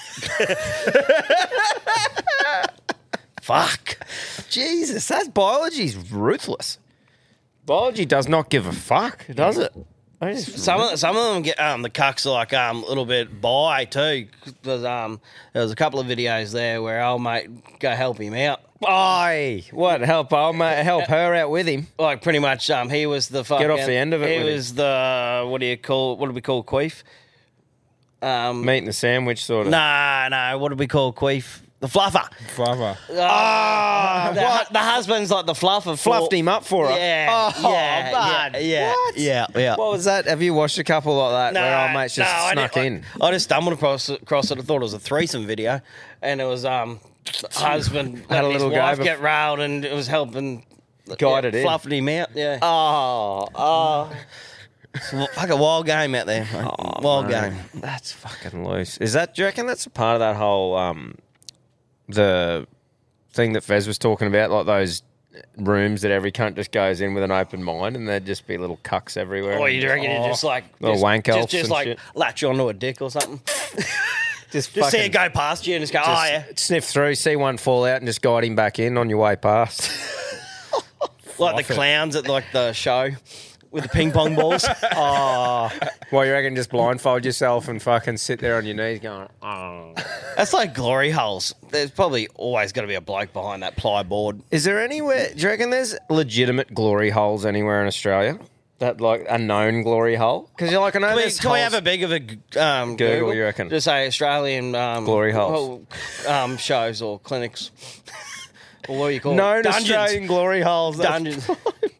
A: Fuck.
B: Jesus, that biology's ruthless. Biology does not give a fuck, does it?
A: Some of them get the cucks are like a little bit bi too. Because there was a couple of videos there where old mate go help him out.
B: Aye, what help old mate help her out with him?
A: Like pretty much, he was the fucking.
B: Get off the end of it.
A: He was the what do we call queef?
B: Meat in the sandwich, sort of.
A: No. What do we call queef? The fluffer.
F: Fluffer.
A: The husband's like the fluffer.
B: Fluffed him up for her.
A: Yeah.
B: Oh, bad.
A: Yeah.
B: What?
A: Yeah.
B: What was that? Have you watched a couple like that where old mate's just snuck in?
A: I just stumbled across it. I thought it was a threesome video, and it was husband
B: Had a
A: and his
B: little go,
A: wife
B: but-
A: get railed, and it was helping
B: Guided in.
A: fluffing him out. Yeah.
B: Oh.
A: It's a fucking wild game out there. Mate. Wild
B: man.
A: game.
B: That's fucking loose. Is that? Do you reckon that's a part of that whole the thing that Fez was talking about, like those rooms that every cunt just goes in with an open mind, and there'd just be little cucks everywhere.
A: Oh, you reckon you just like
B: little wank elves
A: just
B: and
A: like
B: shit.
A: latch onto a dick or something?
B: Just
A: see
B: fucking-
A: it go past you and just go,
B: Just
A: oh yeah.
B: sniff through, see one fall out, and just guide him back in on your way past.
A: Like the clowns at like the show with the ping pong balls.
B: Oh, well, you reckon just blindfold yourself and fucking sit there on your knees going, oh.
A: That's like glory holes. There's probably always got to be a bloke behind that ply board.
B: Is there anywhere, do you reckon there's legitimate glory holes anywhere in Australia? That, like, a known glory hole? Because you're like, I know there's
A: Can we
B: holes-
A: have a big of a
B: Google, you reckon?
A: Just say Australian
B: Glory holes.
A: shows or clinics. Or what do you call
B: known
A: it? Dungeons.
B: Australian glory holes. That's
A: Dungeons.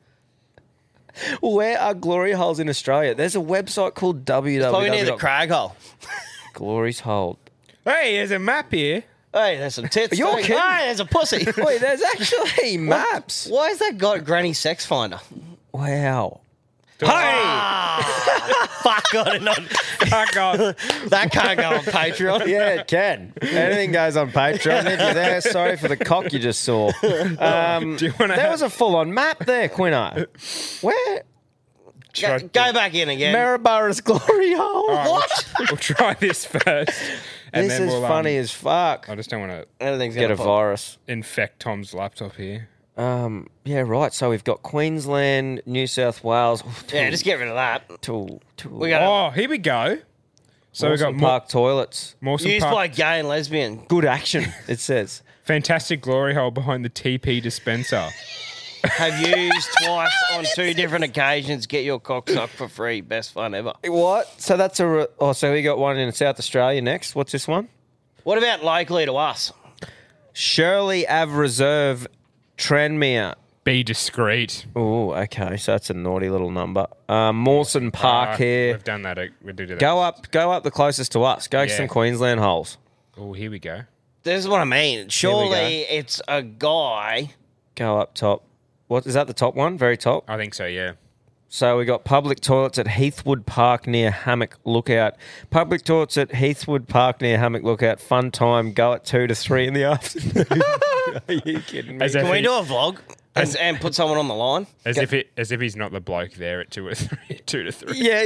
B: Where are glory holes in Australia? There's a website called www.
A: Probably near the crag hole.
B: Glory's Hole.
F: Hey, there's a map here.
A: Hey, there's some tits.
B: You're
A: too.
B: kidding.
A: Hey, there's a pussy.
B: Wait, there's actually maps.
A: Why has that got Granny Sex Finder?
B: Wow.
A: Hey! Fuck, I did not.
F: Fuck off.
A: That can't go on Patreon.
B: Yeah, it can. Anything goes on Patreon. If you're there, sorry for the cock you just saw.
F: Do you wanna
B: there was a full-on map there, Quino. Where?
A: Go back in again.
B: Maryboro's Glory Hole.
F: All right,
A: What?
F: We'll try this first. And
B: This
F: then
B: is
F: we'll,
B: funny as fuck.
F: I just don't want to
A: Anything's
B: Get
A: gonna
B: a
A: pop.
B: virus.
F: infect Tom's laptop here.
B: Yeah, right. So we've got Queensland, New South Wales.
A: Yeah, just get rid of that. We got
F: Oh, here we go. So we've got
B: Mawson Park toilets.
F: Mawson
A: used
F: Park.
A: by gay and lesbian.
B: Good action, it says.
F: Fantastic glory hole behind the TP dispenser.
A: Have used twice on 2 different occasions. Get your cock sucked for free. Best fun ever.
B: What? So that's so we got one in South Australia next. What's this one?
A: What about locally to us?
B: Shirley Ave Reserve, Tranmere,
F: Be discreet.
B: Oh, okay. So that's a naughty little number. Mawson Park here.
F: We've done that. We do that.
B: Go up the closest to us. Go to some Queensland holes.
F: Oh, here we go.
A: This is what I mean. Surely it's a guy.
B: Go up top. What is that? The top one? Very top?
F: I think so, yeah.
B: So we got public toilets at Heathwood Park near Hammock Lookout. Public toilets at Heathwood Park near Hammock Lookout. Fun time. Go at 2 to 3 in the afternoon. Are you kidding me?
A: Can we do a vlog and put someone on the line?
F: As if he's not the bloke there at 2 to 3.
B: Yeah.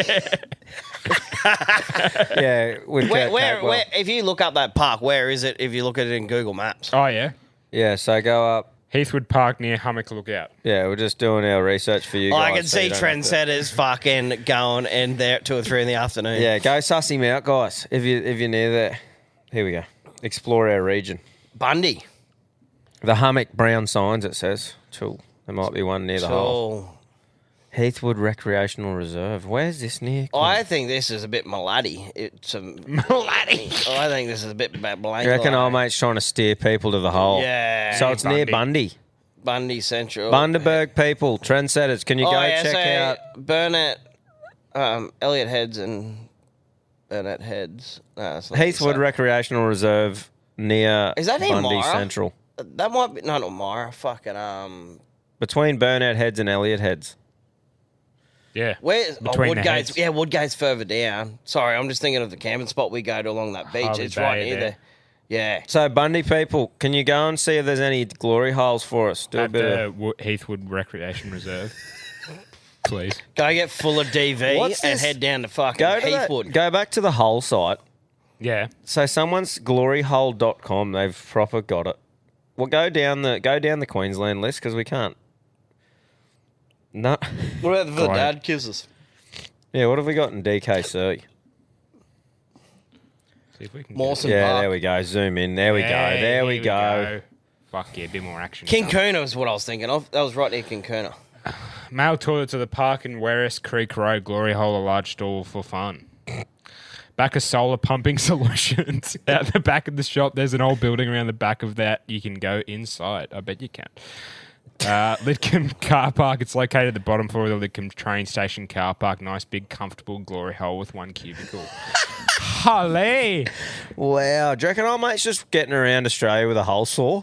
B: Yeah.
A: Where, if you look up that park, where is it if you look at it in Google Maps?
F: Oh, yeah?
B: Yeah, so go up.
F: Heathwood Park near Hammock Lookout.
B: Yeah, we're just doing our research for you guys.
A: I can see trendsetters fucking going and there at 2 or 3 in the afternoon.
B: Yeah, go suss him out, guys, if you're near there. Here we go. Explore our region.
A: Bundy.
B: The Hammock brown signs, it says. Cool. There might be one near the hole. Heathwood Recreational Reserve. Where's this near?
A: I think this is a bit Maladi. It's a Maladi. I think this is a bit blank.
B: You reckon old mate's trying to steer people to the hole?
A: Yeah.
B: So it's near Bundy.
A: Bundy Central.
B: Bundaberg people, trendsetters. Can you go check out
A: Burnett, Elliot Heads and Burnett Heads? No, it's not
B: Heathwood Recreational Reserve near
A: Is that near
B: Bundy
A: Myra?
B: Central.
A: That might be not Myra. Fucking
B: Between Burnett Heads and Elliot Heads.
F: Yeah.
A: Where's
F: Between the
A: Woodgate's?
F: heads.
A: Yeah, Woodgate's further down. Sorry, I'm just thinking of the camping spot we go to along that beach.
F: Harvey
A: It's right
F: Bay
A: near
F: there.
A: there. Yeah.
B: So Bundy people, can you go and see if there's any glory holes for us? Do a
F: At
B: bit
F: the
B: of...
F: Heathwood Recreation Reserve. Please.
A: Go get full of DV
B: What's
A: and
B: this?
A: head down to fucking
B: Go to
A: Heathwood.
B: go back to the hole site.
F: Yeah.
B: So someone's gloryhole.com, they've proper got it. Well, go down the Queensland list because we can't. No.
A: What about the
B: Great.
A: dad kisses?
B: Yeah, what have we got in DKC?
F: See if we can
A: Mawson
B: Yeah,
A: Park.
B: there we go. Zoom in. There we go. There we go.
F: Fuck yeah, a bit more action.
A: King Kuna is what I was thinking of. That was right near King Kuna.
F: Male toilets of the park in Werris Creek Road, Glory Hole, a large stall for fun. Back of solar pumping solutions. Out the back of the shop, there's an old building around the back of that. You can go inside. I bet you can. Lidcombe car park. It's located at the bottom floor of the Lidcombe train station car park. Nice, big, comfortable glory hole with 1 cubicle. Holly!
B: Wow. Do you reckon old mate's just getting around Australia with a hole saw?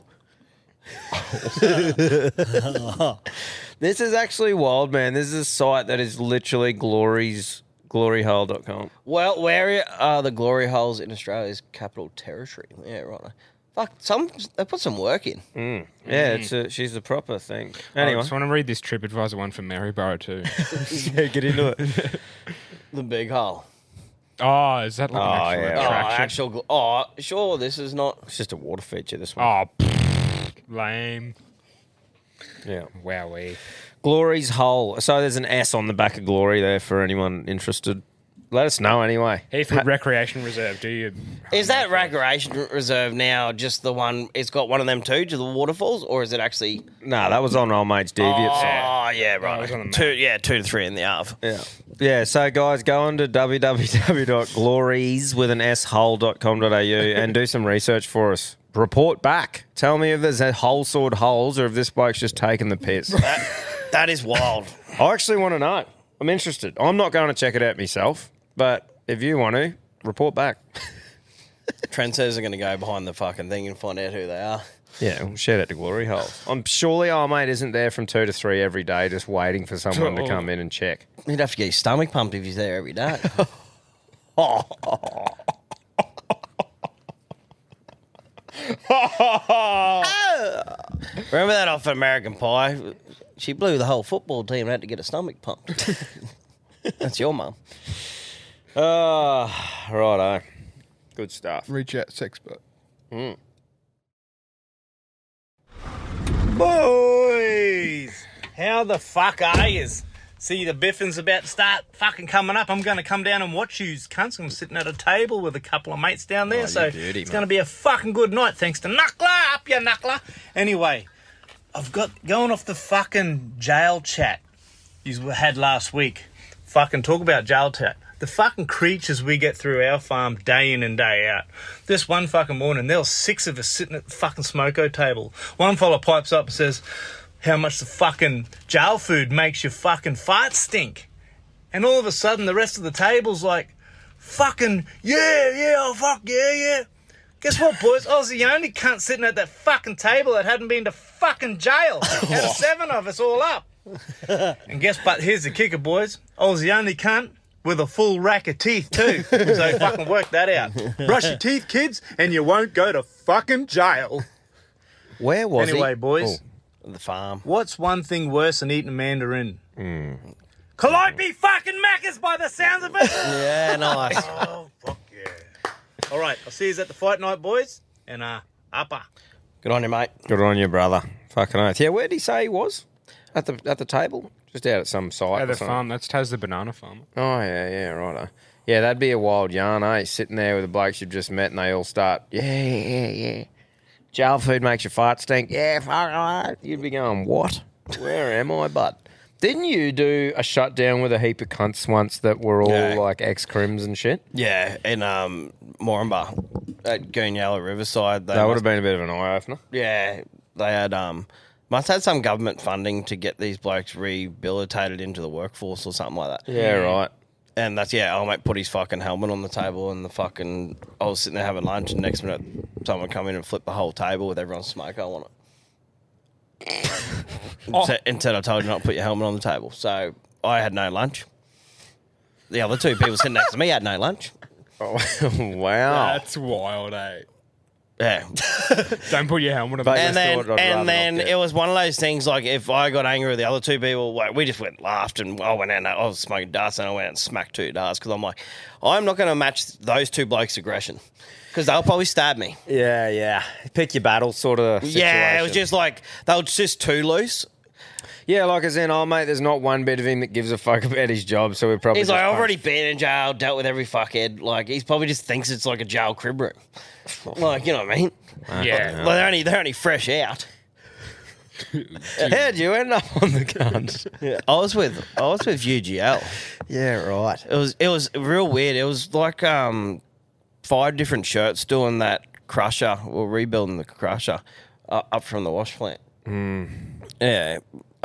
B: This is actually wild, man. This is a site that is literally gloryhole.com.
A: Well, where are the glory holes in Australia's capital territory? Yeah, right. Fuck, they put some work in.
B: Yeah, she's a proper thing. Anyway.
F: I just want to read this TripAdvisor one for Maryborough too.
B: Yeah, get into it.
A: The big hole.
F: Oh, is that like an actual attraction?
A: Sure, this is not.
B: It's just a water feature, this one.
F: Oh, lame.
B: Yeah.
F: Wowee.
B: Glory's Hole. So there's an S on the back of Glory there for anyone interested. Let us know anyway.
F: Heathwood Recreation Reserve, do you?
A: Is that recreation reserve now just the one? It's got one of them too, to the waterfalls, or is it actually?
B: No, that was on old mate's deviant site.
A: Oh yeah, right. 2 to 3 in the Arv.
B: Yeah. Yeah, so guys, go on to www.glories with an shole.com.au and do some research for us. Report back. Tell me if there's whole sawed holes or if this bloke's just taking the piss.
A: That is wild.
B: I actually want to know. I'm interested. I'm not going to check it out myself, but if you want to, report back.
A: Trendsetters are going to go behind the fucking thing and find out who they are.
B: Yeah, we'll shout out to Glory Holes. I'm surely our mate isn't there from 2 to 3 every day just waiting for someone to come in and check.
A: You'd have to get your stomach pumped if he's there every day. Remember that off American Pie? She blew the whole football team and had to get a stomach pumped. That's your mum.
B: Righto. Good stuff.
P: Reach out, sexpert.
Q: Boys, how the fuck are yous? See, the biffin's about to start fucking coming up. I'm going to come down and watch yous cunts. I'm sitting at a table with a couple of mates down there, so it's going to be a fucking good night. Thanks to Knuckler, up ya Knuckler. Anyway, I've got going off the fucking jail chat you had last week. Fucking talk about jail chat. The fucking creatures we get through our farm day in and day out. This one fucking morning, there was 6 of us sitting at the fucking smoko table. One fella pipes up and says, how much the fucking jail food makes your fucking fart stink. And all of a sudden, the rest of the table's like, fucking, yeah, oh, fuck, yeah. Guess what, boys? I was the only cunt sitting at that fucking table that hadn't been to fucking jail. Out of 7 of us all up. And here's the kicker, boys. I was the only cunt with a full rack of teeth, too. So fucking work that out. Brush your teeth, kids, and you won't go to fucking jail.
B: Where was he?
Q: Anyway, boys.
A: The farm.
Q: What's one thing worse than eating a mandarin? Calliope fucking Maccas by the sounds of it.
A: Yeah, nice.
Q: Oh, fuck yeah. All right, I'll see you at the fight night, boys. And, upper.
A: Good on you, mate.
B: Good on you, brother. Fucking oath. Yeah, where did he say he was? At the table? Just out at some site.
F: At the
B: or something?
F: farm. That's Taz the banana farmer.
B: Oh, yeah, right. Yeah, that'd be a wild yarn, eh? Sitting there with the blokes you've just met and they all start, yeah. Jail food makes your fart stink. Yeah, fuck right. You'd be going, what? Where am I, bud? Didn't you do a shutdown with a heap of cunts once that were all like ex-crims and shit?
A: Yeah, in Moranbah at Goonyella Riverside.
B: That would have been a bit of an eye-opener.
A: Yeah, they had must have had some government funding to get these blokes rehabilitated into the workforce or something like that.
B: Yeah, right.
A: And that's, old mate put his fucking helmet on the table and I was sitting there having lunch and next minute someone come in and flip the whole table with everyone's smoker on it. Instead I told you not to put your helmet on the table. So I had no lunch. The other 2 people sitting next to me had no lunch.
B: Oh, wow.
F: That's wild, eh?
A: Yeah.
F: Don't put your helmet on.
A: And then it was one of those things, like, if I got angry with the other 2 people, like, we just laughed, and I went out and I was smoking darts, and I went out and smacked 2 darts, because I'm like, I'm not going to match those 2 blokes' aggression, because they'll probably stab me.
B: Yeah. Pick your battle sort of situation.
A: Yeah, it was just like, they were just too loose.
B: Yeah, like as in, mate, there's not one bit of him that gives a fuck about his job, so we're probably
A: He's like, I've already been in jail, dealt with every fuckhead. Like, he's probably just thinks it's like a jail crib room. Like, you know what I mean?
F: Yeah.
A: Like, they're only fresh out.
B: How'd you end up on the guns?
A: Yeah. I was with UGL.
B: Yeah, right.
A: It was real weird. It was like 5 different shirts doing that crusher, or rebuilding the crusher up from the wash plant. Yeah.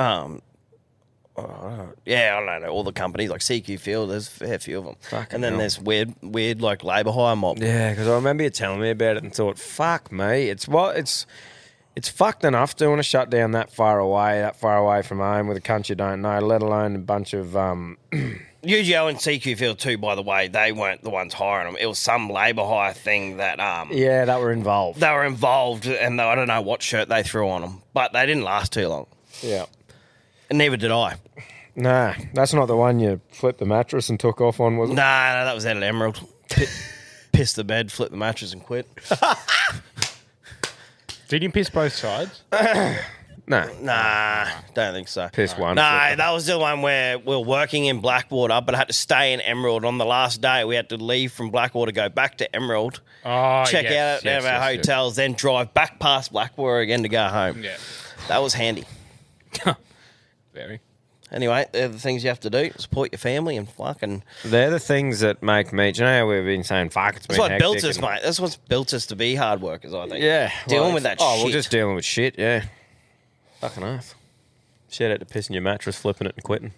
A: I don't know, all the companies like CQ Field, there's a fair few of them. And then there's weird like labour hire mob.
B: Yeah, because I remember you telling me about it and thought, fuck me, it's fucked enough doing a shutdown that far away from home with a cunt you don't know, let alone a bunch of
A: UGO and CQ Field too, by the way, they weren't the ones hiring them. It was some labour hire thing that
B: that were involved.
A: They were involved, and I don't know what shirt they threw on them, but they didn't last too long.
B: Yeah.
A: And neither did I.
B: Nah, that's not the one you flipped the mattress and took off on, was it?
A: Nah, that was out at Emerald. Pissed the bed, flipped the mattress and quit.
F: Did you piss both sides?
A: Nah, don't think so.
B: Piss one.
A: Nah, that was the one where we were working in Blackwater, but I had to stay in Emerald. On the last day, we had to leave from Blackwater, go back to Emerald, check out at our hotels, then drive back past Blackwater again to go home.
F: Yeah.
A: That was handy.
F: Very.
A: Anyway, they're the things you have to do. Support your family and fucking...
B: They're the things that make me... Do you know how we've been saying, fuck, it's been
A: That's what built
B: hectic
A: us, mate. That's what's built us to be hard workers, I think.
B: Yeah.
A: Dealing with that shit.
B: Oh, we're just dealing with shit, yeah. Fucking oath. Shout out to pissing your mattress, flipping it and quitting.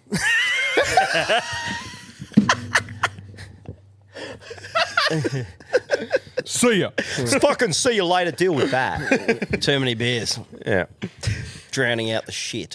F: See ya.
B: Fucking see you later. Deal with that.
A: Too many beers.
B: Yeah.
A: Drowning out the shit.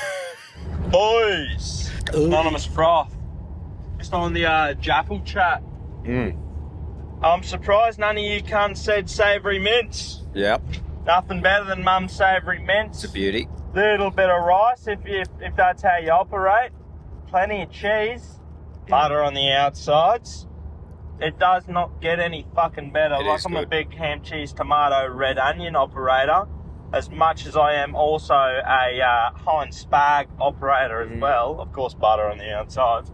N: Boys, Anonymous Froth. Just on the Jaffle chat. I'm surprised none of you cunts said savoury mints.
B: Yep.
N: Nothing better than mum's savoury mints.
B: It's a beauty.
N: Little bit of rice if that's how you operate. Plenty of cheese. Butter on the outsides. It does not get any fucking better. I'm a big ham, cheese, tomato, red onion operator, as much as I am also a Heinz Spag operator as well. Of course, butter on the outsides.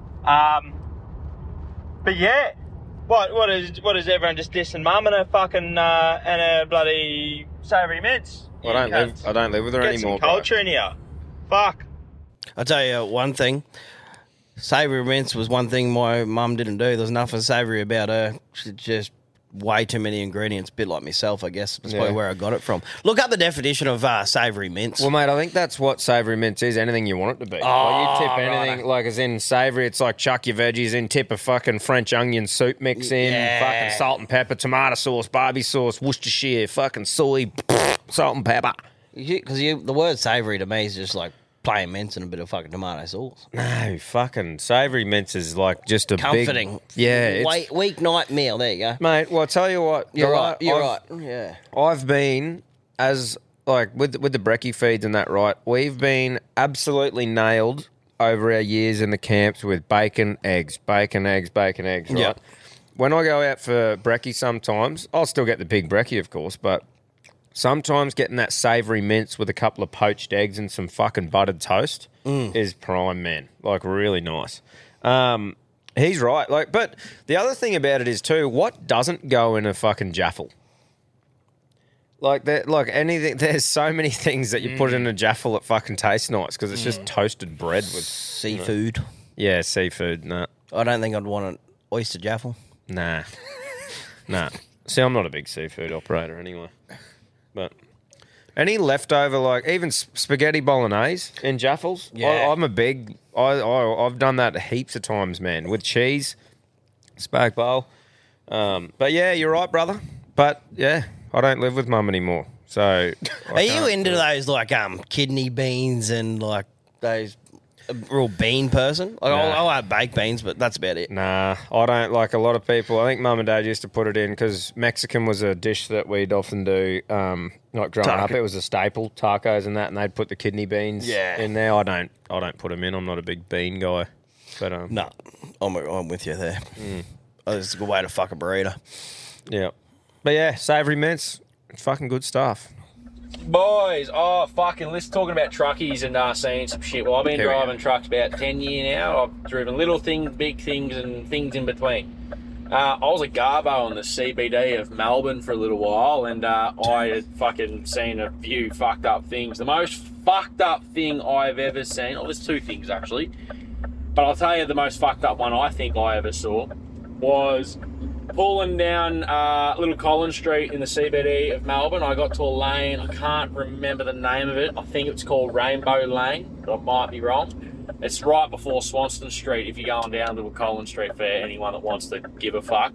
N: But yeah, what is everyone just dissing mum and her fucking and her bloody savoury mints?
B: I don't live with her
N: Get
B: anymore.
N: Some culture in here. Fuck.
A: I'll tell you one thing. Savoury mints was one thing my mum didn't do. There was nothing savoury about her. She'd just way too many ingredients, bit like myself, I guess. That's
B: Yeah.
A: probably where I got it from. Look up the definition of savoury mince.
B: Well, mate, I think that's what savoury mince is. Anything you want it to be.
A: Oh,
B: like you tip
A: right.
B: anything, like as in savoury, it's like chuck your veggies in, tip a fucking French onion soup mix in,
A: Yeah.
B: fucking salt and pepper, tomato sauce, barbie sauce, Worcestershire, fucking soy, salt and pepper.
A: Because the word savoury to me is just like plain mince and a bit of fucking tomato sauce.
B: No, fucking savoury mince is like just a
A: Comforting.
B: big... Yeah. it's-
A: Weeknight meal. There you go.
B: Mate, well, I'll tell you what.
A: You're
B: the
A: right. You're
B: I've-
A: right. Yeah.
B: I've been, as like with the brekkie feeds and that, right? We've been absolutely nailed over our years in the camps with bacon, eggs, right?
A: Yep.
B: When I go out for brekkie sometimes, I'll still get the big brekkie, of course, but sometimes getting that savoury mince with a couple of poached eggs and some fucking buttered toast is prime, man. Like, really nice. He's right. Like, but the other thing about it is too, what doesn't go in a fucking jaffle? Like that, like anything. There's so many things that you put in a jaffle that fucking tastes nice because it's just toasted bread with
A: Seafood.
B: Yeah, seafood. Nah,
A: I don't think I'd want an oyster jaffle.
B: nah. See, I'm not a big seafood operator anyway. But any leftover, like even spaghetti bolognese in jaffles,
A: Yeah.
B: I'm a big. I've done that heaps of times, man, with cheese, spag bowl. But yeah, you're right, brother. But yeah, I don't live with mum anymore, so.
A: Are you into those like kidney beans and like those a real bean person? Like, I'll have baked beans, but that's about it.
B: Nah, I don't. Like a lot of people, I think mum and dad used to put it in because Mexican was a dish that we'd often do. Like growing up, it was a staple, tacos and that, and they'd put the kidney beans in there. I don't put them in. I'm not a big bean guy. But
A: no, I'm with you there. It's a good way to fuck a burrito.
B: Yeah, but yeah, savoury mince, it's fucking good stuff.
P: Boys, let's talking about truckies and seeing some shit. Well, I've been
B: Here we
P: driving trucks about 10 years now. I've driven little things, big things, and things in between. I was a garbo in the CBD of Melbourne for a little while, and I had fucking seen a few fucked up things. The most fucked up thing I've ever seen, there's two things actually, but I'll tell you the most fucked up one I think I ever saw was pulling down Little Collins Street in the CBD of Melbourne. I got to a lane, I can't remember the name of it. I think it's called Rainbow Lane, but I might be wrong. It's right before Swanston Street if you're going down Little Collins Street for anyone that wants to give a fuck.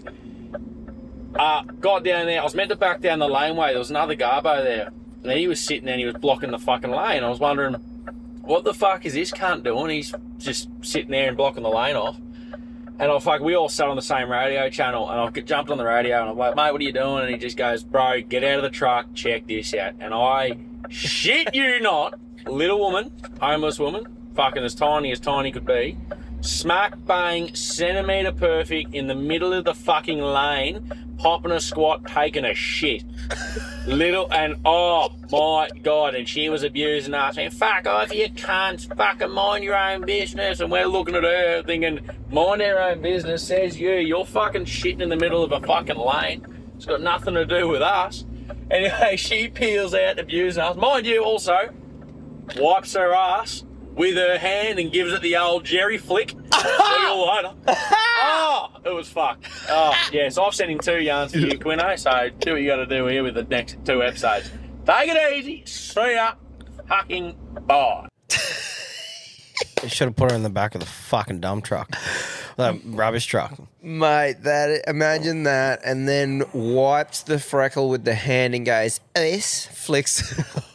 P: Got down there, I was meant to back down the laneway. There was another garbo there, and he was sitting there and he was blocking the fucking lane. I was wondering, what the fuck is this cunt doing? He's just sitting there and blocking the lane off. And we all sat on the same radio channel, and I jumped on the radio, and I'm like, mate, what are you doing? And he just goes, bro, get out of the truck, check this out. And I, shit you not, little woman, homeless woman, fucking as tiny could be, smack bang, centimetre perfect, in the middle of the fucking lane, popping a squat, taking a shit. And oh my God, and she was abusing us, saying, fuck off, you cunts, fucking mind your own business. And we're looking at her thinking, mind our own business, says you're fucking shitting in the middle of a fucking lane. It's got nothing to do with us. Anyway, she peels out abusing us. Mind you, also, wipes her ass with her hand and gives it the old Jerry flick. See you later. Oh, it was fucked. Oh, yeah, so I've sent him 2 yarns for you, Quino, so do what you got to do here with the next 2 episodes. Take it easy. See ya. Fucking bye.
A: You should have put her in the back of the fucking dump truck. The rubbish truck.
B: Mate, imagine that, and then wipes the freckle with the hand and goes, this flicks.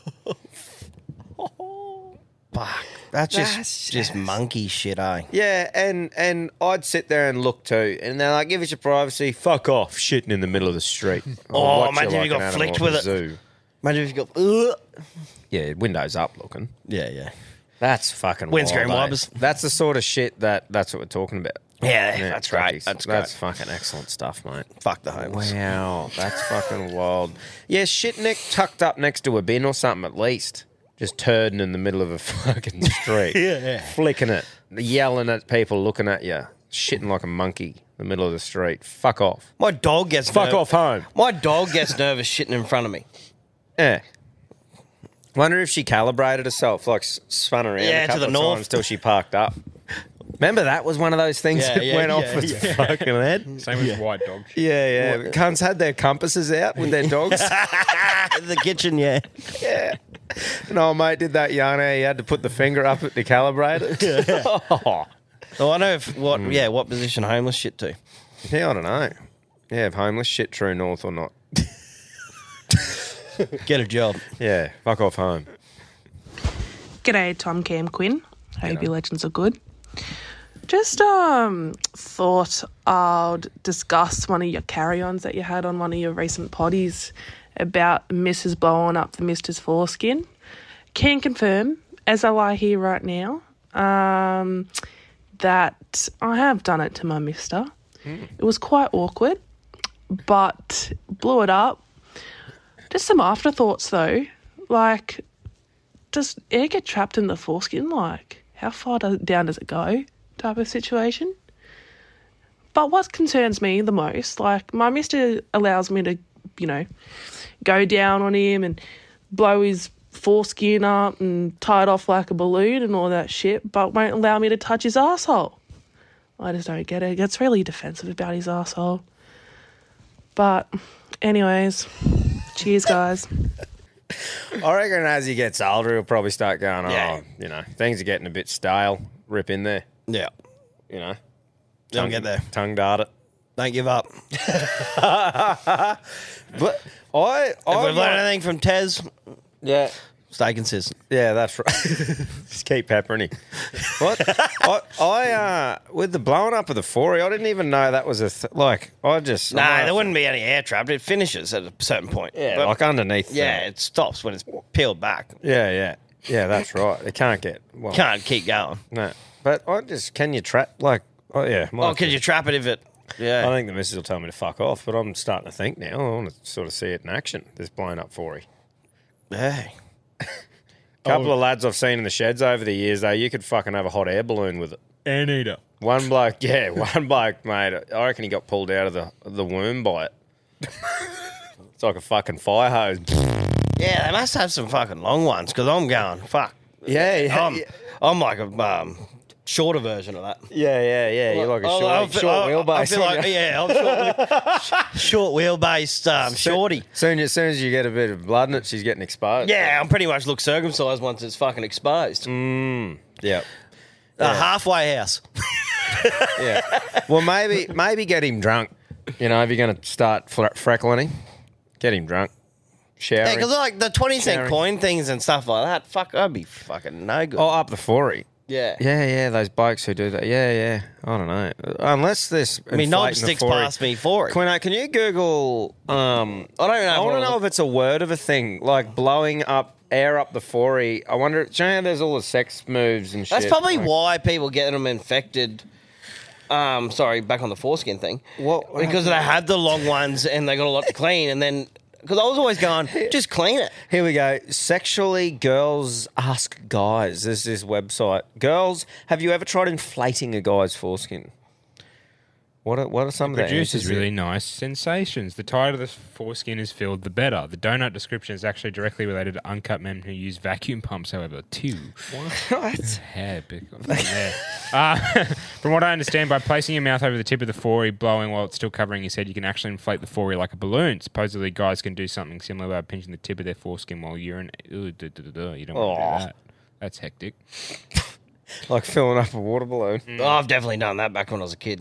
A: Fuck. That's just monkey shit, eh?
B: Yeah, and I'd sit there and look too, and they're like, give us your privacy, fuck off, shitting in the middle of the street.
A: Oh, imagine if you got flicked with it. Imagine if you got,
B: yeah, windows up looking.
A: Yeah.
B: That's fucking
A: windscreen
B: wild,
A: wipers.
B: That's the sort of shit that's what we're talking about.
A: Yeah, that's great.
B: That's fucking excellent stuff, mate.
A: Fuck the homeless.
B: Wow, that's fucking wild. Yeah, shit tucked up next to a bin or something at least. Just turding in the middle of a fucking street.
A: Yeah.
B: Flicking it, yelling at people, looking at you, shitting like a monkey in the middle of the street. Fuck off.
A: My dog gets
B: Fuck off home.
A: My dog gets nervous shitting in front of me.
B: Yeah. Wonder if she calibrated herself, like spun around a couple
A: to the
B: of
A: north
B: times till she parked up. Remember that was one of those things
A: Yeah,
B: that
A: yeah,
B: went off
A: yeah,
B: its
A: yeah.
B: fucking head.
F: Same with white dogs.
B: Yeah, yeah. Cunts had their compasses out with their dogs.
A: In the kitchen, yeah.
B: Yeah. And old mate did that yarn. He had to put the finger up it to calibrate it. Oh.
A: I wonder if what position homeless shit to.
B: Yeah, I don't know. Yeah, if homeless shit true north or not.
A: Get a job.
B: Yeah, fuck off home.
R: G'day, Tom, Cam, Quinn. Hope your legends are good. Just thought I'd discuss one of your carry-ons that you had on one of your recent potties about Mrs. blowing up the Mr.'s foreskin. Can confirm, as I lie here right now, that I have done it to my mister. It was quite awkward, but blew it up. Just some afterthoughts though, like, does air get trapped in the foreskin? Like, how far down does it go? Type of situation. But what concerns me the most, like, my mister allows me to, go down on him and blow his foreskin up and tie it off like a balloon and all that shit, but won't allow me to touch his arsehole. I just don't get it. He gets really defensive about his arsehole. But, anyways, cheers, guys.
B: I reckon as he gets older, he'll probably start going, things are getting a bit stale. Rip in there.
A: Yeah.
B: Don't
A: get there.
B: Tongue dart it.
A: Don't give up.
B: But
A: if we've learned anything from Tez,
B: yeah,
A: stay consistent.
B: Yeah, that's right. Just keep peppering him. What? I with the blowing up of the 4 I didn't even know that was a
A: there wouldn't be any air trapped. It finishes at a certain point.
B: Yeah,
A: But-
B: like underneath.
A: Yeah, it stops when it's peeled back.
B: Yeah, that's right. It can't get
A: Can't keep going.
B: No, but can you trap
A: Can you trap it if it? Yeah.
B: I think the missus will tell me to fuck off, but I'm starting to think now. I want to sort of see it in action. This blown up 4
A: Hey.
B: Couple of lads I've seen in the sheds over the years, though, you could fucking have a hot air balloon with it.
F: Anteater.
B: One bloke, mate, I reckon he got pulled out of the womb by it. It's like a fucking fire hose.
A: Yeah, they must have some fucking long ones because I'm going, fuck. I'm like a shorter version of that.
B: Yeah. You're like a short wheelbase.
A: I feel like, I'm short wheelbase shorty.
B: As soon as you get a bit of blood in it, she's getting exposed.
A: Yeah, I'm pretty much look circumcised once it's fucking exposed.
B: Yeah.
A: Halfway house.
B: Yeah. Well, maybe get him drunk. If you're going to start freckling him, get him drunk. Showering.
A: Yeah, because like the 20-cent
B: Showering.
A: coin things and stuff like that, fuck, I'd be fucking no good.
B: Oh, up the 4
A: Yeah.
B: Yeah, those blokes who do that. Yeah. I don't know. Unless this.
A: I mean, knob sticks past me for it.
B: Quino, can you Google? I don't know. I want to know if it's a word of a thing, like blowing up air up the 4 I wonder. Do you know how there's all the sex moves and shit?
A: That's probably why people get them infected. Sorry, back on the foreskin thing.
B: What
A: because they have the long ones and they got a lot to clean, and then because I was always going, just clean it.
B: Here we go. Sexually, girls ask guys. There's this website. Girls, have you ever tried inflating a guy's foreskin? What are some of the
F: Produces
B: answers?
F: really nice sensations. The tighter the foreskin is filled, the better. The donut description is actually directly related to uncut men who use vacuum pumps, however, too.
B: What?
F: From what I understand, by placing your mouth over the tip of the 4 blowing while it's still covering his head, you can actually inflate the 4 like a balloon. Supposedly, guys can do something similar by pinching the tip of their foreskin while urinating. You don't want to do that. That's hectic.
B: Like filling up a water balloon.
A: Oh, I've definitely done that back when I was a kid.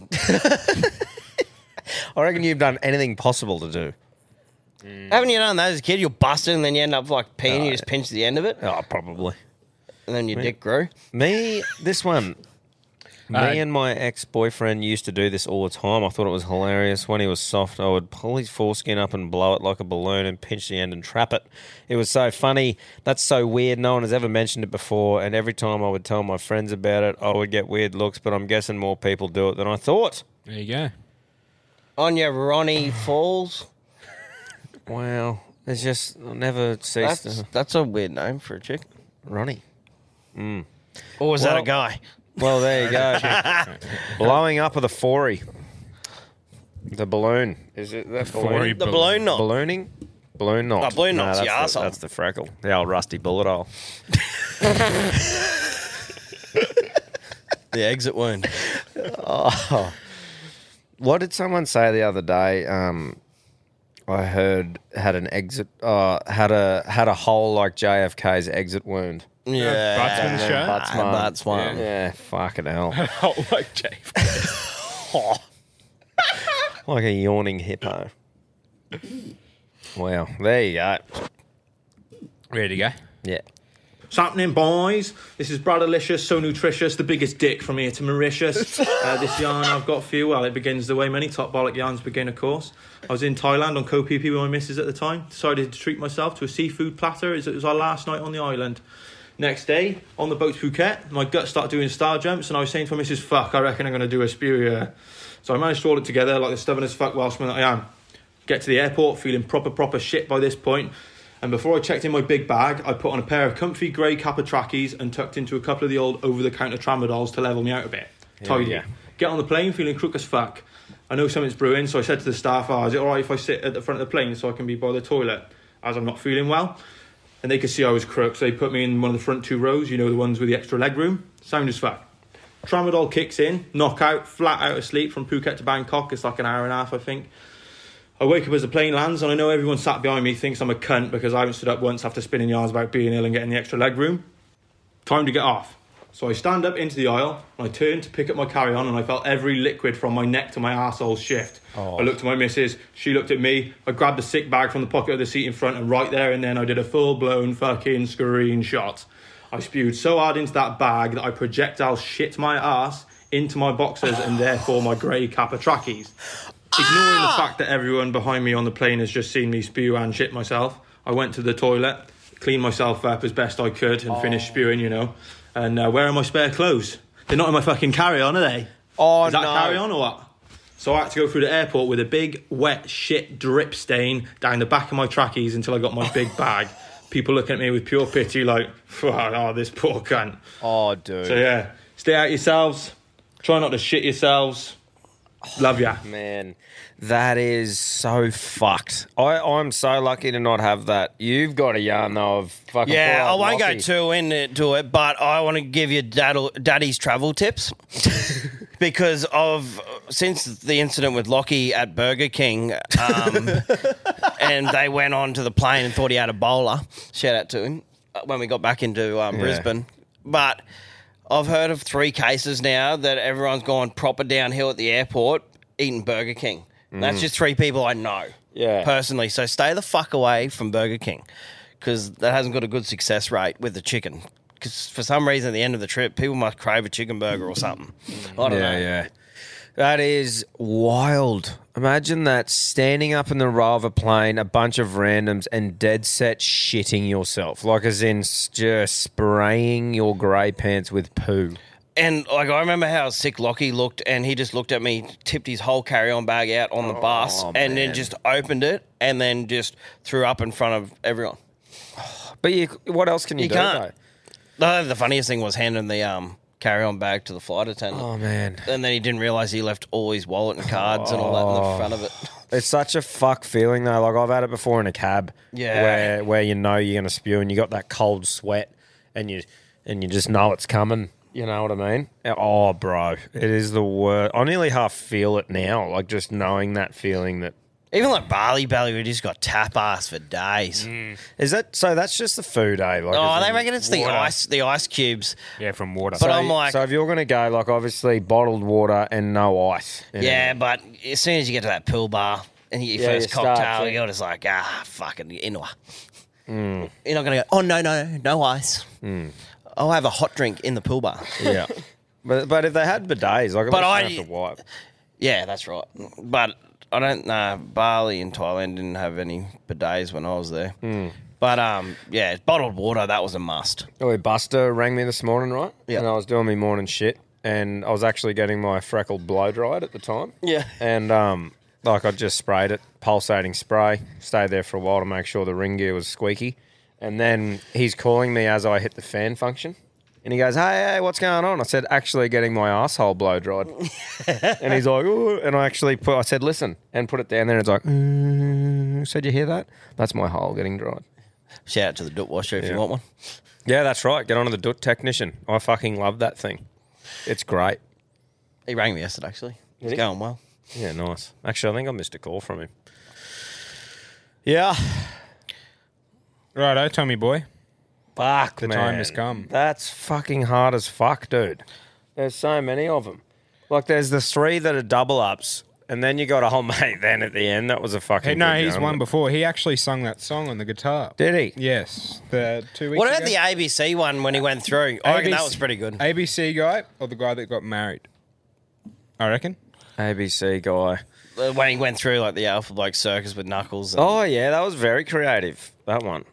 B: I reckon you've done anything possible to do.
A: Haven't you done that as a kid? You're busted and then you end up like peeing, you just pinch the end of it.
B: Oh, probably.
A: And then your dick grew.
B: This one. Me and my ex-boyfriend used to do this all the time. I thought it was hilarious. When he was soft, I would pull his foreskin up and blow it like a balloon and pinch the end and trap it. It was so funny. That's so weird. No one has ever mentioned it before. And every time I would tell my friends about it, I would get weird looks. But I'm guessing more people do it than I thought.
F: There you go.
A: On your Ronnie Falls.
B: Wow. It's just I'll never ceased.
A: That's a weird name for a chick.
B: Ronnie.
A: Or was that a guy?
B: Well, there you go. Blowing up of the 4 The balloon. Is it that balloon?
A: The balloon knot.
B: Ballooning? Balloon knot.
A: Oh, balloon knot's
B: that's
A: your arsehole.
B: That's the freckle. The old rusty bullet hole.
A: The exit wound.
B: Oh. What did someone say the other day? I heard had an exit, had a hole like JFK's exit wound.
A: Yeah.
F: Buttsman show?
A: Buttsman.
B: Yeah, fucking hell.
F: Oh, like JFK.
B: Like a yawning hippo. Well, there you go.
F: Ready to go?
B: Yeah.
Q: What's happening, boys? This is Bradalicious, so nutritious, the biggest dick from here to Mauritius. This yarn I've got for you, well, it begins the way many top bollock yarns begin, of course. I was in Thailand on Koh Phi Phi with my missus at the time. Decided to treat myself to a seafood platter. It was our last night on the island. Next day, on the boat to Phuket, my gut started doing star jumps, and I was saying to my missus, fuck, I reckon I'm going to do a spew here. So I managed to hold it together like the stubborn as fuck Welshman that I am. Get to the airport, feeling proper shit by this point. And before I checked in my big bag, I put on a pair of comfy grey Kappa trackies and tucked into a couple of the old over-the-counter tramadols to level me out a bit. Tidy.
B: Yeah.
Q: Get on the plane feeling crook as fuck. I know something's brewing, so I said to the staff, is it alright if I sit at the front of the plane so I can be by the toilet, as I'm not feeling well? And they could see I was crook, so they put me in one of the front two rows, you know, the ones with the extra leg room. Sound as fuck. Tramadol kicks in, knockout, flat out of sleep from Phuket to Bangkok. It's like an hour and a half, I think. I wake up as the plane lands, and I know everyone sat behind me thinks I'm a cunt because I haven't stood up once after spinning yarns about being ill and getting the extra leg room. Time to get off. So I stand up into the aisle, and I turn to pick up my carry-on, and I felt every liquid from my neck to my arsehole shift.
B: Oh.
Q: I looked at my missus, she looked at me, I grabbed the sick bag from the pocket of the seat in front, and right there and then I did a full-blown fucking screenshot. I spewed so hard into that bag that I projectile shit my arse into my boxers and therefore my grey Kappa trackies. Ignoring the fact that everyone behind me on the plane has just seen me spew and shit myself, I went to the toilet, cleaned myself up as best I could and finished spewing, you know. And where are my spare clothes? They're not in my fucking carry-on, are they?
B: Oh,
Q: Is that
B: no.
Q: carry-on or what? So I had to go through the airport with a big, wet, shit drip stain down the back of my trackies until I got my big bag. People looking at me with pure pity like, oh, this poor cunt.
B: Oh, dude.
Q: So yeah, stay out yourselves. Try not to shit yourselves. Love ya.
B: Man, that is so fucked. I'm so lucky to not have that. You've got a yarn, though, of fucking
A: Yeah,
B: poor
A: I
B: old
A: won't go
B: Lockie.
A: too into it, but I want to give you Daddy's travel tips. Because since the incident with Lockie at Burger King, and they went on to the plane and thought he had a bowler. Shout out to him when we got back into Brisbane. But I've heard of 3 cases now that everyone's gone proper downhill at the airport eating Burger King. That's just 3 people I know personally. So stay the fuck away from Burger King because that hasn't got a good success rate with the chicken. Because for some reason at the end of the trip, people must crave a chicken burger or something. I don't know.
B: Yeah. That is wild. Imagine that, standing up in the row of a plane, a bunch of randoms, and dead set shitting yourself. Like as in just spraying your grey pants with poo.
A: And like I remember how sick Lockie looked, and he just looked at me, tipped his whole carry-on bag out on the bus, and then just opened it, and then just threw up in front of everyone.
B: But what else can you do,
A: can't. No, the funniest thing was handing the carry-on bag to the flight attendant.
B: Oh, man.
A: And then he didn't realise he left all his wallet and cards and all that in the front of it.
B: It's such a fuck feeling, though. Like, I've had it before in a cab where you know you're going to spew and you got that cold sweat and you just know it's coming. You know what I mean? Oh, bro. It is the worst. I nearly half feel it now, like just knowing that feeling that...
A: Even like Barley Belly, we just got tap ass for days.
B: Is that so? That's just the food, eh? Like,
A: they reckon it's the ice cubes.
F: Yeah, from water.
A: But I'm like,
B: so if you're going to go, like, obviously bottled water and no ice.
A: Yeah, but as soon as you get to that pool bar and you get your first cocktail, you're just like, fucking inwa. You're not going to go, oh, no ice. I'll have a hot drink in the pool bar.
B: Yeah. But if they had bidets, like, I have to wipe.
A: Yeah, that's right. But I don't know. Bali in Thailand didn't have any bidets when I was there. But, yeah, bottled water, that was a must.
B: Oh, Buster rang me this morning, right?
A: Yeah.
B: And I was doing my morning shit, and I was actually getting my freckled blow dried at the time.
A: Yeah.
B: And, like, I just sprayed it, pulsating spray, stayed there for a while to make sure the ring gear was squeaky. And then he's calling me as I hit the fan function. And he goes, hey, what's going on? I said, actually getting my asshole blow dried. And he's like, oh, and I said, listen, and put it down there. And it's like, said you hear that? That's my hole getting dried.
A: Shout out to the Doot Washer if you want one.
B: Yeah, that's right. Get on to the Doot Technician. I fucking love that thing. It's great.
A: He rang me yesterday, actually. It's
B: he?
A: going well.
B: Yeah, nice. Actually, I think I missed a call from him. Yeah.
F: Righto, Tommy boy.
B: Fuck,
F: The
B: man.
F: time has come.
B: That's fucking hard as fuck, dude. There's so many of them. Like, there's the 3 that are double ups, and then you got a mate then at the end. That was a fucking
F: Hey, no,
B: good
F: he's
B: yarn.
F: won before. He actually sung that song on the guitar.
B: Did he?
F: Yes. The 2 weeks
A: What about
F: ago.
A: the ABC one when he went through? I reckon that was pretty good.
F: ABC guy or the guy that got married? I reckon.
B: ABC guy.
A: When he went through like the Alpha Bloke Circus with Knuckles. And
B: Oh, yeah, that was very creative, that one.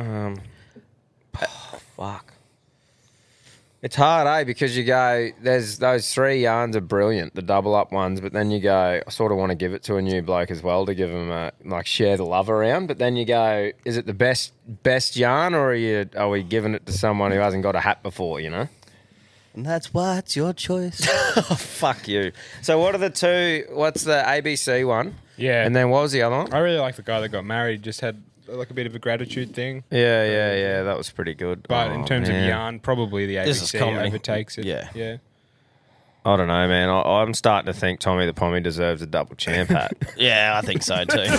B: Fuck. It's hard, eh? Because you go, there's those 3 yarns are brilliant, the double up ones, but then you go, I sort of want to give it to a new bloke as well to give him a, like, share the love around. But then you go, is it the best yarn, or are we giving it to someone who hasn't got a hat before, you know?
A: And that's why it's your choice.
B: Oh, fuck you. So what are the 2? What's the ABC one?
F: Yeah.
B: And then what was the other one?
F: I really like the guy that got married. Just had like a bit of a gratitude thing.
B: Yeah. That was pretty good.
F: But in terms of yarn, probably the
A: This is
F: ABC
A: comedy.
F: overtakes it.
A: Yeah.
F: Yeah.
B: I don't know, man. I'm starting to think Tommy the Pommy deserves a double champ hat.
A: Yeah, I think so too.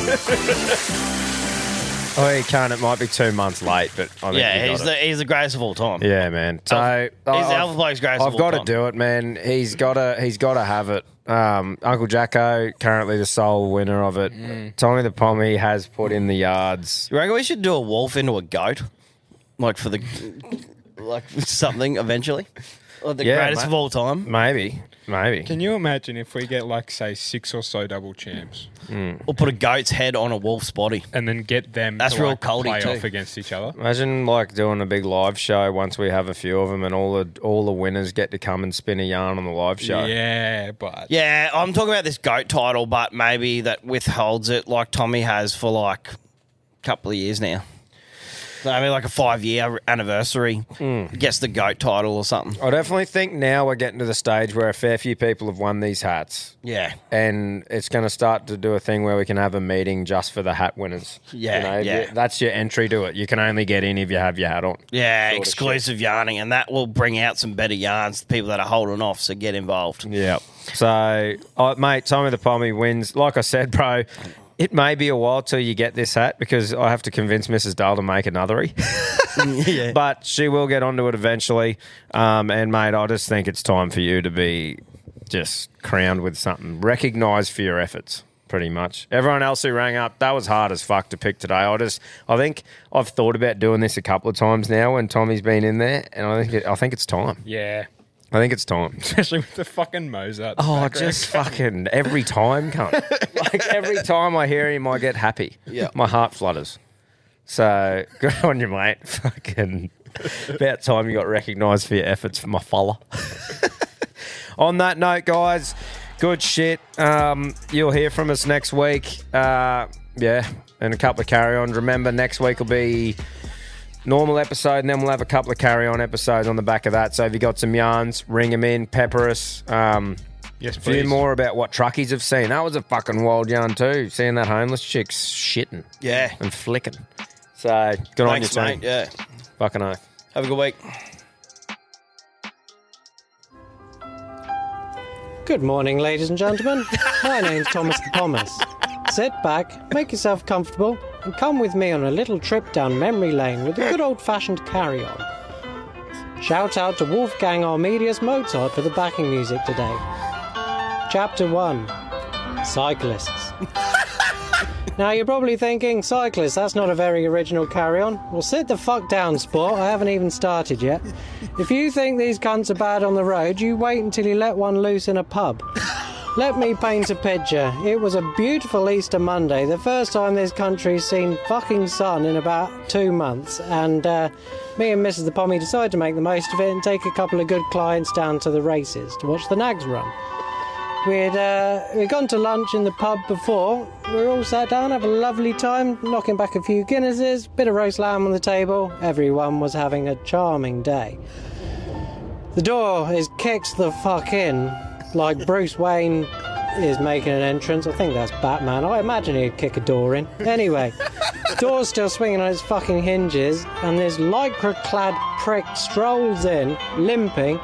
B: Oh, he can't. It might be 2 months late, but I think
A: Yeah,
B: he
A: he's
B: got it.
A: the greatest of all time.
B: Yeah, man. So
A: He's the Alpha Bloke's greatest
B: I've
A: of
B: got
A: all
B: to
A: time.
B: do it, man. He's got to have it. Uncle Jacko, currently the sole winner of it. Tommy the Pommy has put in the yards.
A: You reckon we should do a wolf into a goat? Like for the like something eventually? Or the greatest
B: mate.
A: of all time?
B: Maybe.
F: Can you imagine if we get like say 6 or so double champs,
A: Or put a goat's head on a wolf's body.
F: and then get them
A: That's
F: to
A: real
F: like,
A: culty
F: play
A: too.
F: off against each other?
B: Imagine like doing a big live show once we have a few of them, and all the winners get to come and spin a yarn on the live show.
F: Yeah, but
A: Yeah, I'm talking about this goat title, but maybe that withholds it like Tommy has for like a couple of years now. I mean, like a 5-year anniversary, gets the GOAT title or something.
B: I definitely think now we're getting to the stage where a fair few people have won these hats.
A: Yeah.
B: And it's going to start to do a thing where we can have a meeting just for the hat winners.
A: Yeah, yeah.
B: That's your entry to it. You can only get in if you have your hat on.
A: Yeah,
B: Sort of
A: exclusive yarning, and that will bring out some better yarns to people that are holding off, so get involved.
B: Yeah. So, mate, Tommy the Pommy wins. Like I said, bro, it may be a while till you get this hat because I have to convince Mrs. Dahl to make another.
A: Yeah.
B: But she will get onto it eventually. And, mate, I just think it's time for you to be just crowned with something. Recognised for your efforts, pretty much. Everyone else who rang up, that was hard as fuck to pick today. I think I've thought about doing this a couple of times now when Tommy's been in there, and I think it's time.
F: Yeah.
B: I think it's time.
F: Especially with the fucking Mozart.
B: Oh,
F: background.
B: just fucking every time, cunt. Like every time I hear him, I get happy.
A: Yeah.
B: My heart flutters. So good on you, mate. Fucking about time you got recognised for your efforts for my fella. On that note, guys, good shit. You'll hear from us next week. Yeah, and a couple of carry-ons. Remember, next week will be normal episode, and then we'll have a couple of carry-on episodes on the back of that. So if you got some yarns, ring them in, pepper us.
F: Yes,
B: a few
F: please.
B: more about what truckies have seen. That was a fucking wild yarn too, seeing that homeless chick shitting.
A: Yeah.
B: And flicking. So, good
A: Thanks,
B: on you,
A: mate.
B: team.
A: Yeah.
B: Fucking oath.
A: Have a good week.
O: Good morning, ladies and gentlemen. My name's Thomas the Pommes. Sit back, make yourself comfortable, and come with me on a little trip down memory lane with a good old-fashioned carry-on. Shout out to Wolfgang Armedius Mozart for the backing music today. Chapter 1. Cyclists. Now you're probably thinking, cyclists, that's not a very original carry-on. Well, sit the fuck down, sport. I haven't even started yet. If you think these cunts are bad on the road, you wait until you let one loose in a pub. Let me paint a picture. It was a beautiful Easter Monday, the first time this country's seen fucking sun in about 2 months, and me and Mrs. the Pommy decided to make the most of it and take a couple of good clients down to the races to watch the nags run. We'd gone to lunch in the pub before. We were all sat down, have a lovely time, knocking back a few Guinnesses, bit of roast lamb on the table. Everyone was having a charming day. The door is kicked the fuck in, like Bruce Wayne is making an entrance. I think that's Batman. I imagine he'd kick a door in. Anyway, door's still swinging on its fucking hinges, and this lycra-clad prick strolls in, limping,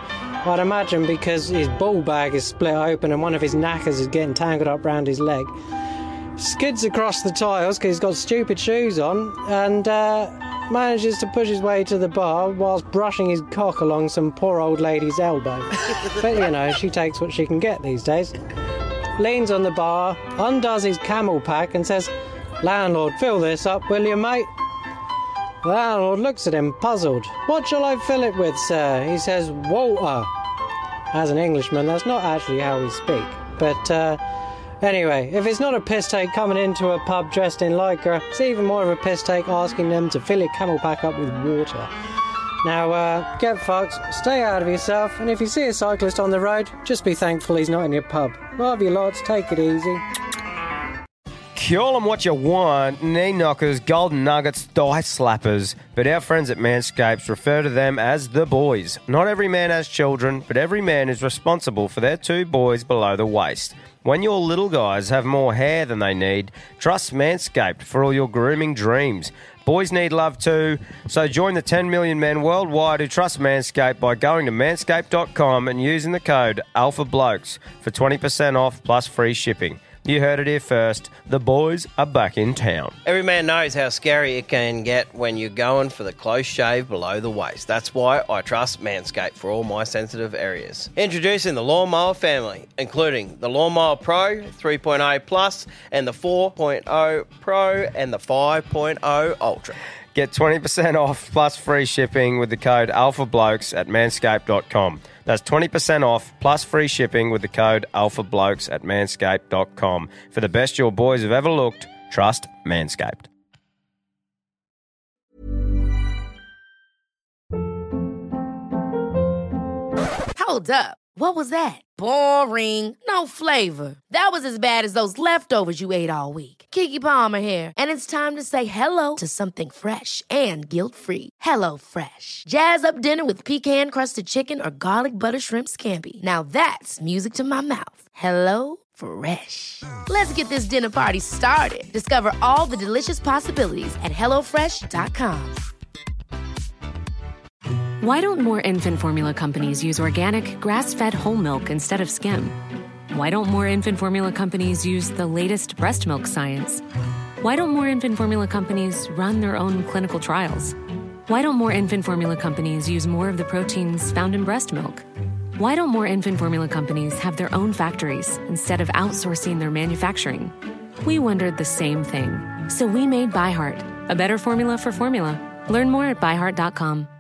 O: I'd imagine because his ball bag is split open and one of his knackers is getting tangled up round his leg. Skids across the tiles because he's got stupid shoes on and manages to push his way to the bar whilst brushing his cock along some poor old lady's elbow. But, you know, she takes what she can get these days. Leans on the bar, undoes his camel pack and says, "Landlord, fill this up, will you, mate?" The landlord looks at him, puzzled. "What shall I fill it with, sir?" He says, "Water." As an Englishman, that's not actually how we speak. But, anyway, if it's not a piss take coming into a pub dressed in lycra, it's even more of a piss take asking them to fill your camel pack up with water. Now, get fucked, stay out of yourself, and if you see a cyclist on the road, just be thankful he's not in your pub. Love you lots, take it easy.
B: Call them what you want, knee knockers, golden nuggets, thigh slappers, but our friends at Manscaped refer to them as the boys. Not every man has children, but every man is responsible for their 2 boys below the waist. When your little guys have more hair than they need, trust Manscaped for all your grooming dreams. Boys need love too, so join the 10 million men worldwide who trust Manscaped by going to manscaped.com and using the code ALPHABLOKES for 20% off plus free shipping. You heard it here first. The boys are back in town.
A: Every man knows how scary it can get when you're going for the close shave below the waist. That's why I trust Manscaped for all my sensitive areas. Introducing the Lawnmower family, including the Lawnmower Pro 3.0 Plus and the 4.0 Pro and the 5.0 Ultra.
B: Get 20% off plus free shipping with the code ALPHABLOKES at manscaped.com. That's 20% off plus free shipping with the code ALPHABLOKES at manscaped.com. For the best your boys have ever looked, trust Manscaped.
S: Hold up. What was that? Boring. No flavor. That was as bad as those leftovers you ate all week. Keke Palmer here, and it's time to say hello to something fresh and guilt-free. Hello Fresh. Jazz up dinner with pecan-crusted chicken or garlic butter shrimp scampi. Now that's music to my mouth. Hello Fresh. Let's get this dinner party started. Discover all the delicious possibilities at hellofresh.com.
T: Why don't more infant formula companies use organic, grass-fed whole milk instead of skim? Why don't more infant formula companies use the latest breast milk science? Why don't more infant formula companies run their own clinical trials? Why don't more infant formula companies use more of the proteins found in breast milk? Why don't more infant formula companies have their own factories instead of outsourcing their manufacturing? We wondered the same thing. So we made ByHeart, a better formula for formula. Learn more at byheart.com.